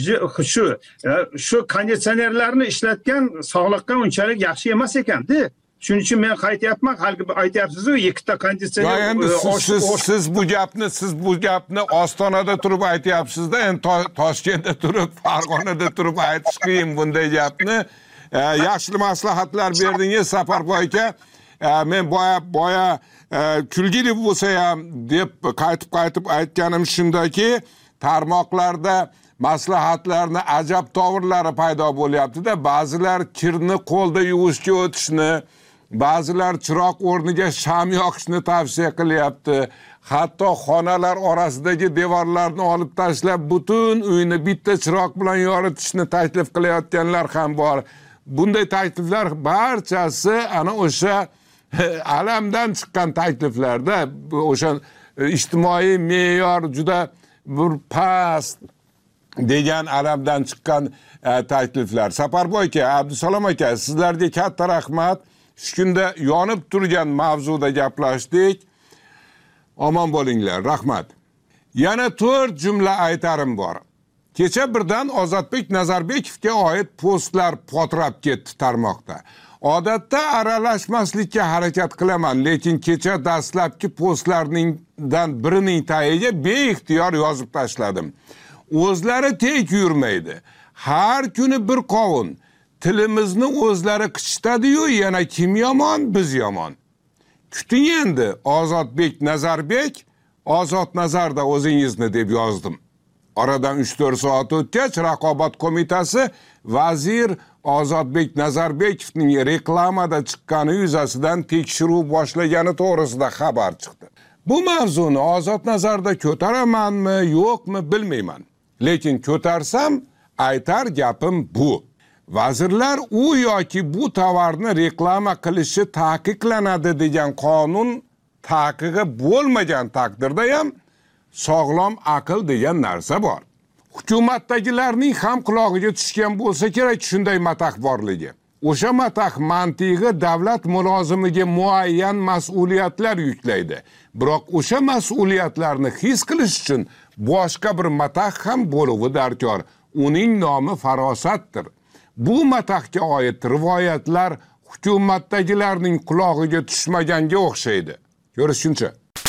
Shu konditsionerlarni ishlatgan sog'liqqa unchalik yaxshi emas ekan-da. Shuning uchun men qaytyapman, haligi aytyapsiz-ku, ikkita konditsioner. Endi siz bu gapni Ostonada turib aytyapsiz-da, endi Toshkentda turib, Farg'onada turib aytish qiyin bunday gapni. Yaxshi maslahatlar berdingiz Saparboy aka. Men boya kulgili bo'lsa ham deb qaytib aytganim shundaki, tarmoqlarda maslahatlarni ajab tovrlari paydo bo'lyapti-da, ba'zilar kirni qo'lda yuvishga o'tishni, ba'zilar chiroq o'rniga sham yoqishni tavsiya qilyapti. Hatto xonalar orasidagi devorlarni olib tashlab, butun uyni bitta chiroq bilan yoritishni taklif qilayotganlar ham bor. Bunday takliflar barchasi ana o'sha alamdan chiqqan takliflarda, o'sha ijtimoiy me'yor juda bir past degan alamdan chiqqan takliflar. Saparboy aka, Abdusalom aka, sizlarga katta rahmat. Shu kunda yonib turgan mavzuda gaplashdik. Omon bo'linglar, rahmat. Yana 4 jumla aytarim bor. Kecha birdan Ozodbek Nazarbekovga oid postlar potrab ketdi tarmoqda. Odatda aralashmaslikka harakat qilaman, lekin kecha dastlabki postlardan birining tagiga beixtiyor yozib tashladim. O'zlari tek yurmaydi. Har kuni bir qovun. Tilimizni o'zlari qichitadi-yu, yana kim yomon, biz yomon. Kuting endi Ozodbek Nazarbek, Ozod Nazarda o'zingizni deb yozdim. Oradan 3-4 soat o'tgach, Raqobat qo'mitasi vazir Ozodbek Nazarbekovning reklamada chiqqani yuzasidan tekshiruv boshlagani to'g'risida xabar chiqdi. Bu mavzuni Ozod Nazarda ko'taramanmi, yo'qmi bilmayman. Lekin ko'tarsam, aytar gapim bu. Vazirlar u yoki bu tovarni reklama qilishi taqiqlanadi degan qonun taqiqi bo'lmagan taqdirda ham sog'lom aql degan narsa bor. Hukumatdagilarning ham quloqiga tushgan bo'lsa kerak shunday matax borligi. O'sha matax mantig'i davlat mulozimiga muayyan mas'uliyatlar yuklaydi. Biroq o'sha mas'uliyatlarni his qilish uchun boshqa bir matax ham bo'lishi darkor. Uning nomi farosatdir. Bu mataxga oid rivoyatlar hukumatdagilarning quloqiga tushmaganga o'xshaydi. Ko'rishguncha.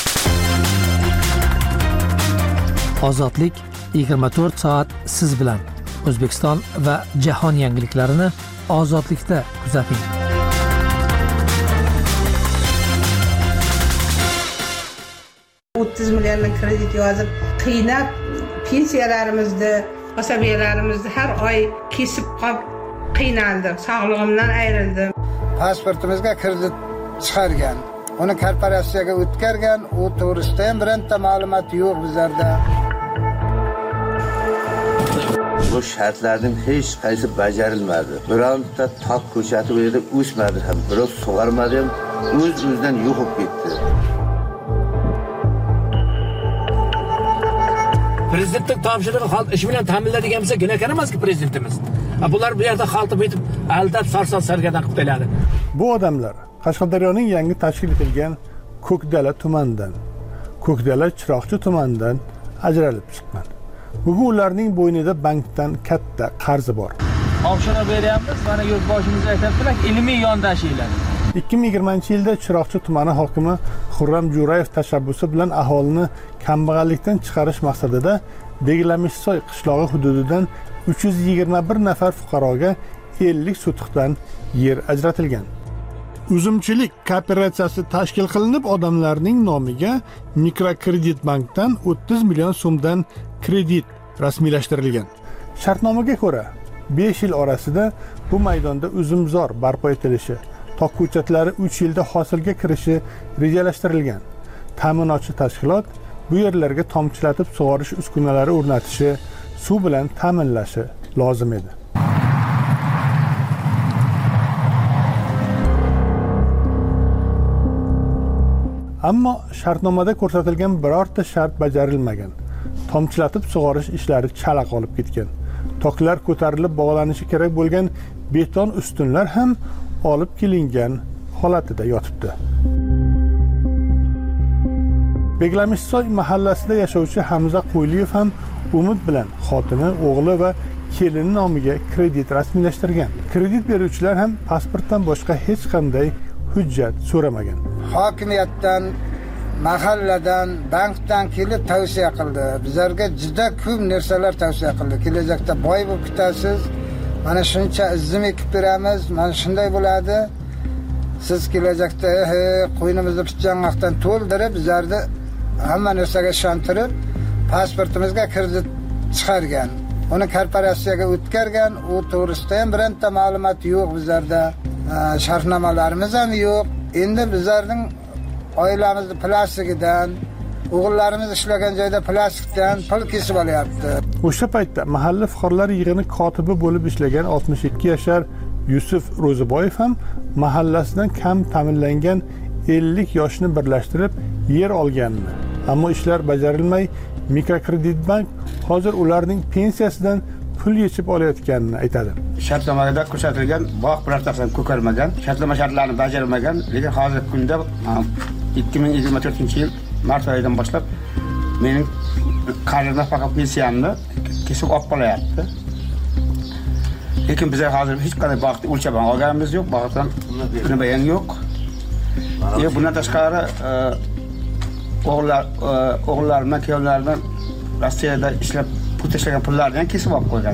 Ozodlik 24 soat siz bilan. O'zbekiston va jahon yangiliklarini Ozodlikda kuzating. $30 millionlik kredit yozib, qiynab pensiyalarimizni, asabiyalarimizni har oy kesib qolib qiynaldim, sog'lig'imdan ayrildim. Pasportimizga kredit chiqargan, uni korporatsiyaga o'tkazgan, u to'g'risida ham bironta ma'lumot yo'q bizlarda. Bu shartlarning hech qaysi bajarilmadi. Bironta tok ko'chati bu yerda o'smadi ham, biroq sug'armadi ham, o'z-o'zidan yo'qib ketdi. Prezidentlik topshirig'i xalq ish bilan ta'minlaydigan bo'lsa, gunohkor emas-ku prezidentimiz. Bular bu yerda xalqni bitib, aldab sarsot sargadan qilib qo'yadi. Bu odamlar Qashqadaryoning yangi tashkil etilgan Ko'kdala tumanidan, Ko'kdala Chiroqchi tumanidan ajralib chiqqan. Bugun ularning bo'ynida bankdan katta qarzi bor. Topshiriq beryapmiz, mana yurtboshimiz aytibdilar, ilmiy yondashinglar. 2020-yilda Chiroqchi tumani hokimi Xurram Jo'rayev tashabbusi bilan aholini kambag'allikdan chiqarish maqsadida Beglamishsoy qishlog'i hududidan 321 nafar fuqaroga 50 sotixdan yer ajratilgan. Uzumchilik kooperatsiyasi tashkil qilinib, odamlarning nomiga mikrokredit bankdan 30 million so'mdan kredit rasmiylashtirilgan. Shartnomaga ko'ra 5 yil orasida bu maydonda uzumzor barpo etilishi, tok ko'chatlari 3 yilda hosilga kirishi rejalashtirilgan. Ta'minotchi tashkilot bu yerlarga tomchilatib sug'orish uskunalari o'rnatishi, suv bilan ta'minlashi lozim edi. Ammo shartnomada ko'rsatilgan birorta shart bajarilmagan. Tomchilatib sug'orish ishlari chala qolib ketgan. Toklar ko'tarilib bog'lanishi kerak bo'lgan beton ustunlar ham olib kelingan holatida yotibdi. Beglamishsoy mahallasida yashovchi Hamza Qo'yliyev ham umid bilan xotini, o'g'li va kelini nomiga kredit rasmiylashtirgan. Kredit beruvchilar ham pasportdan boshqa hech qanday hujjat so'ramagan. Hokimiyatdan, mahalladan, bankdan kelib tavsiya qildi. Bizlarga juda ko'p narsalar tavsiya qildi. Kelajakda boy bo'lib ketasiz. Mana shuncha izim ekib beramiz, mana shunday bo'ladi. Siz kelajakda qo'ynimizni pichang'aqdan to'ldirib, bizlarni hamma narsaga ishontirib, pasportimizga kredit chiqargan. uni korporatsiyaga o'tkazgan, u to'g'risida ham birorta ma'lumot yo'q bizlarda. Shartnomalarimiz ham yo'q. Endi bizlarning oilamizning plastikidan, o'g'illarimiz ishlagan joyda plastikdan pul kesib olyapti. O'sha paytda mahalla fuqarolar yig'ini kotibi bo'lib ishlagan 62 yashar Yusuf Ro'ziboyev ham mahallasidan kam ta'minlangan 50 yoshni birlashtirib yer olganini, ammo ishlar bajarilmay Mikrokredit bank hozir ularning pensiyasidan pul yechib olayotganini aytadi. Shartnomada ko'rsatilgan bog' birortasi ko'karmagan, shartnoma shartlarini bajarmagan, lekin hozirgi kunda 2024-yil mart oyidan boshlab mening qarzdor nafaqa pensiyamni kesib olib qolyapti. Lekin biz hozir hech qanday vaqt o'lchab olganimiz yo'q, vaqtdan nima ham yo'q. Bundan tashqari o'g'illarimdan, kuyovlarimdan Rossiyada ishlab pul tashlagan pullarni ham kesib olib qo'ygan.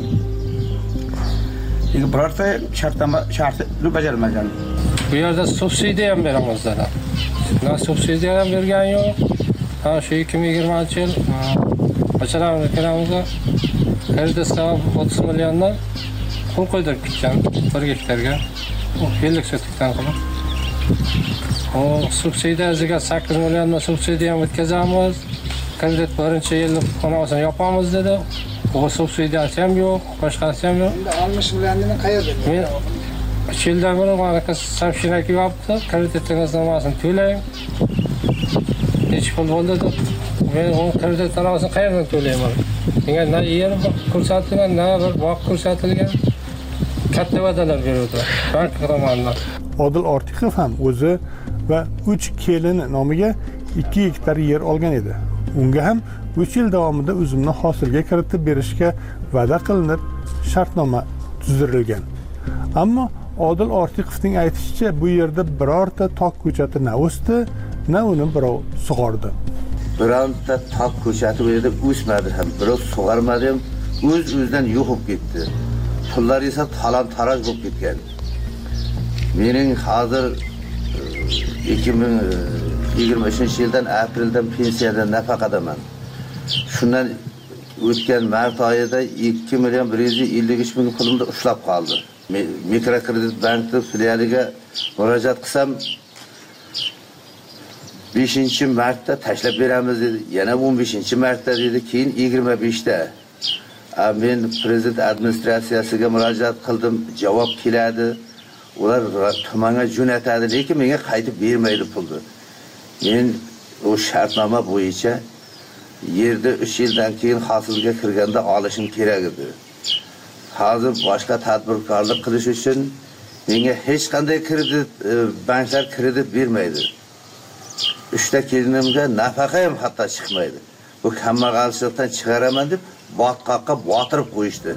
Lekin birorta shartni bajarmagan. Bu yerda subsidiya ham beramizlar. Subsidiya ham bergan yo'q. Shu 2020-yil bachalarimiz keramizda kredit 30 milliondan pul qo'ydirib ketgan 1 gektarga. 50 sotikdan qilib. O subsidiyaga 8 milliondan subsidiya ham o'tkazamiz. Kredit birinchi yil xonasini yopamiz dedi. O subsidiyasi ham yo'q, boshqasi ham yo'q. Endi 60 millionni qayerdan? Men 3 yildan beri mana samshiraga yopdi, kreditingiz nimasini to'lang. Hech pul bo'ldi deb. Men o kredit to'lovini qayerdan to'layman? Menga na yer ko'rsatilgan, na bir bog' ko'rsatilgan. Katta va'dalar berdi bank tomonidan. Odil Ortiqov ham o'zi va 3 kelini nomiga 2 gektar yer olgan edi. Unga ham 3 yil davomida uzumni hosilga kiritib berishga va'da qilinib, shartnoma tuzdirilgan. Ammo Odil Ortiqovning aytishicha, bu yerda birorta tok ko'chati na o'sdi, na uni birov sug'ordi. Birorta tok ko'chati bu yerda o'smadi ham, birov sug'armadi ham, o'z-o'zidan yo'q bo'lib ketdi. Pullar esa talon-taroj bo'lib ketgan. Mening hozir 2023-yildan apreldan pensiyadan nafaqadaman. Shundan o'tgan mart oyida 2 million 153 ming pulimni ushlab qoldi. Mikrokredit bankning filialiga murojaat qilsam 5-martda tashlab beramiz dedi. Yana 15-martda dedi, keyin 25da. Men prezident administratsiyasiga murojaat qildim, javob keladi. Ular tumanga jo'natadi, lekin menga qaytib bermaydi pulni. Men o shartnoma bo'yicha yerda 3 yildan keyin hosilga kirganda olishim kerak edi. Hozir boshqa tadbirkorlik qilish uchun menga hech qanday kredit, banklar kredit bermaydi. 3 ta kelinimga nafaqa ham hatto chiqmaydi. Bu kambag'alchilikdan chiqaraman deb botqoqqa botirib qo'yishdi.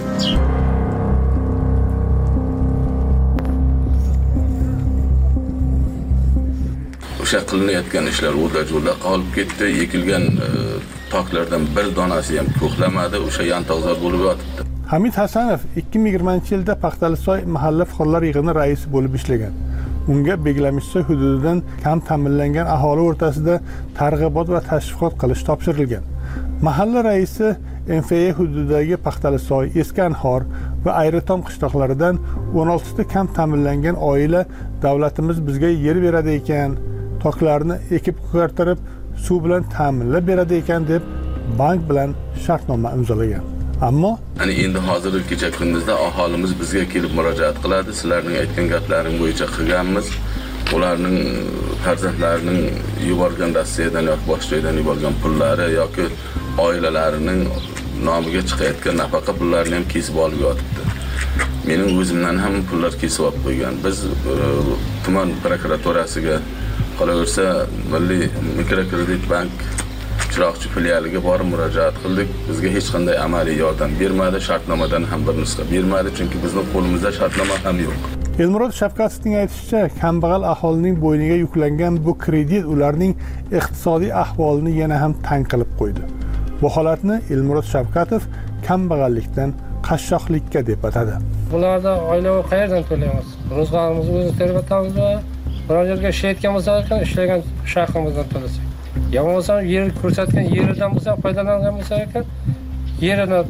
O'sha qilinayotgan ishlar o'da-jo'da qolib ketdi. Ekilgan toklardan bir donasi ham ko'klamadi, o'sha yantoqzor bo'lib yotibdi. Hamid Hasanov 2020-yilda Paxtalisoy mahalla fuqarolar yig'ini raisi bo'lib ishlagan. Unga Beglamishsoy hududidan kam ta'minlangan aholi o'rtasida targ'ibot va tashviqot qilish topshirilgan. Mahalla raisi MFA hududidagi Paxtalisoy, Eskanhor va Ayritom qishloqlaridan 16 ta kam ta'minlangan oila davlatimiz bizga yer beradi ekan, toklarni ekib ko'kartirib, suv bilan ta'minlab beradi ekan deb bank bilan shartnoma imzolagan. Ammo endi hozirgi kecha kunduzda aholimiz bizga kelib murojaat qiladi. Sizlarning aytgan gaplaring bo'yicha qilganmiz. Ularning farzandlarining yuborgan Rossiyadan yoki boshqa joydan yuborgan pullari yoki oilalarining nomiga chiqayotgan nafaqa pullarini ham kesib olib yotibdi. Mening o'zimdan ham pullar kesib olib qo'ygan. Biz tuman prokuraturasiga qolaversa Milliy mikrokredit bank Chiroqchi filialiga borib murojaat qildik. Bizga hech qanday amaliy yordam bermadi, shartnomadan ham bir nusxa bermadi, chunki bizning qo'limizda shartnoma ham yo'q. Elmurod Shavkatovning aytishicha, kambag'al aholining bo'yniga yuklangan bu kredit ularning iqtisodiy ahvolini yana ham tang qilib qo'ydi. Bu holatni Elmurod Shavkatov kambag'allikdan qashshoqlikka deb atadi. Bularda oilaviy qayerdan to'laymiz? Ro'zg'orimizni o'zimiz terib o'tamizmi? Biror yerga ishlayotgan bo'lsak, ishlagan shaxrimizdan to'lasak. Yomon bo'lsa yer ko'rsatgan yeridan bo'lsa foydalangan bo'lsa ekan, yerini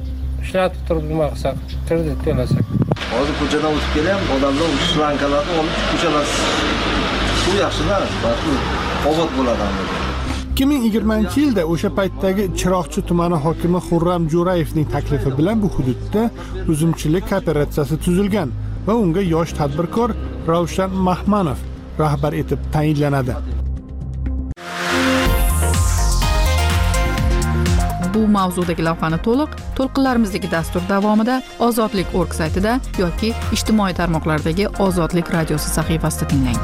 ishlatib turib nima qilsak, kredit to'lasak. Hozir ko'chadan o'tib kelyapman, odamlar shlankalarni olib ko'chalar suv yaxshi-da, obod bo'ladi. 2020-yilda o'sha paytdagi Chiroqchi tumani hokimi Xurram Jo'rayevning taklifi bilan bu hududda uzumchilik kooperatsiyasi tuzilgan va unga yosh tadbirkor Ravshan Mahmanov rahbar etib tayinlanadi. Bu mavzudagi lavhani to'lqinlarimizdagi dastur davomida Ozodlik.org saytida yoki ijtimoiy tarmoqlardagi Ozodlik radiosi sahifasida tinglang.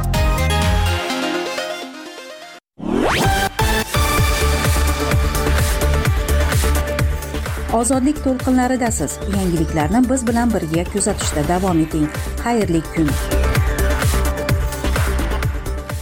Ozodlik to'lqinlaridasiz. Yangiliklarni biz bilan birga kuzatishda davom eting. Xayrli kun.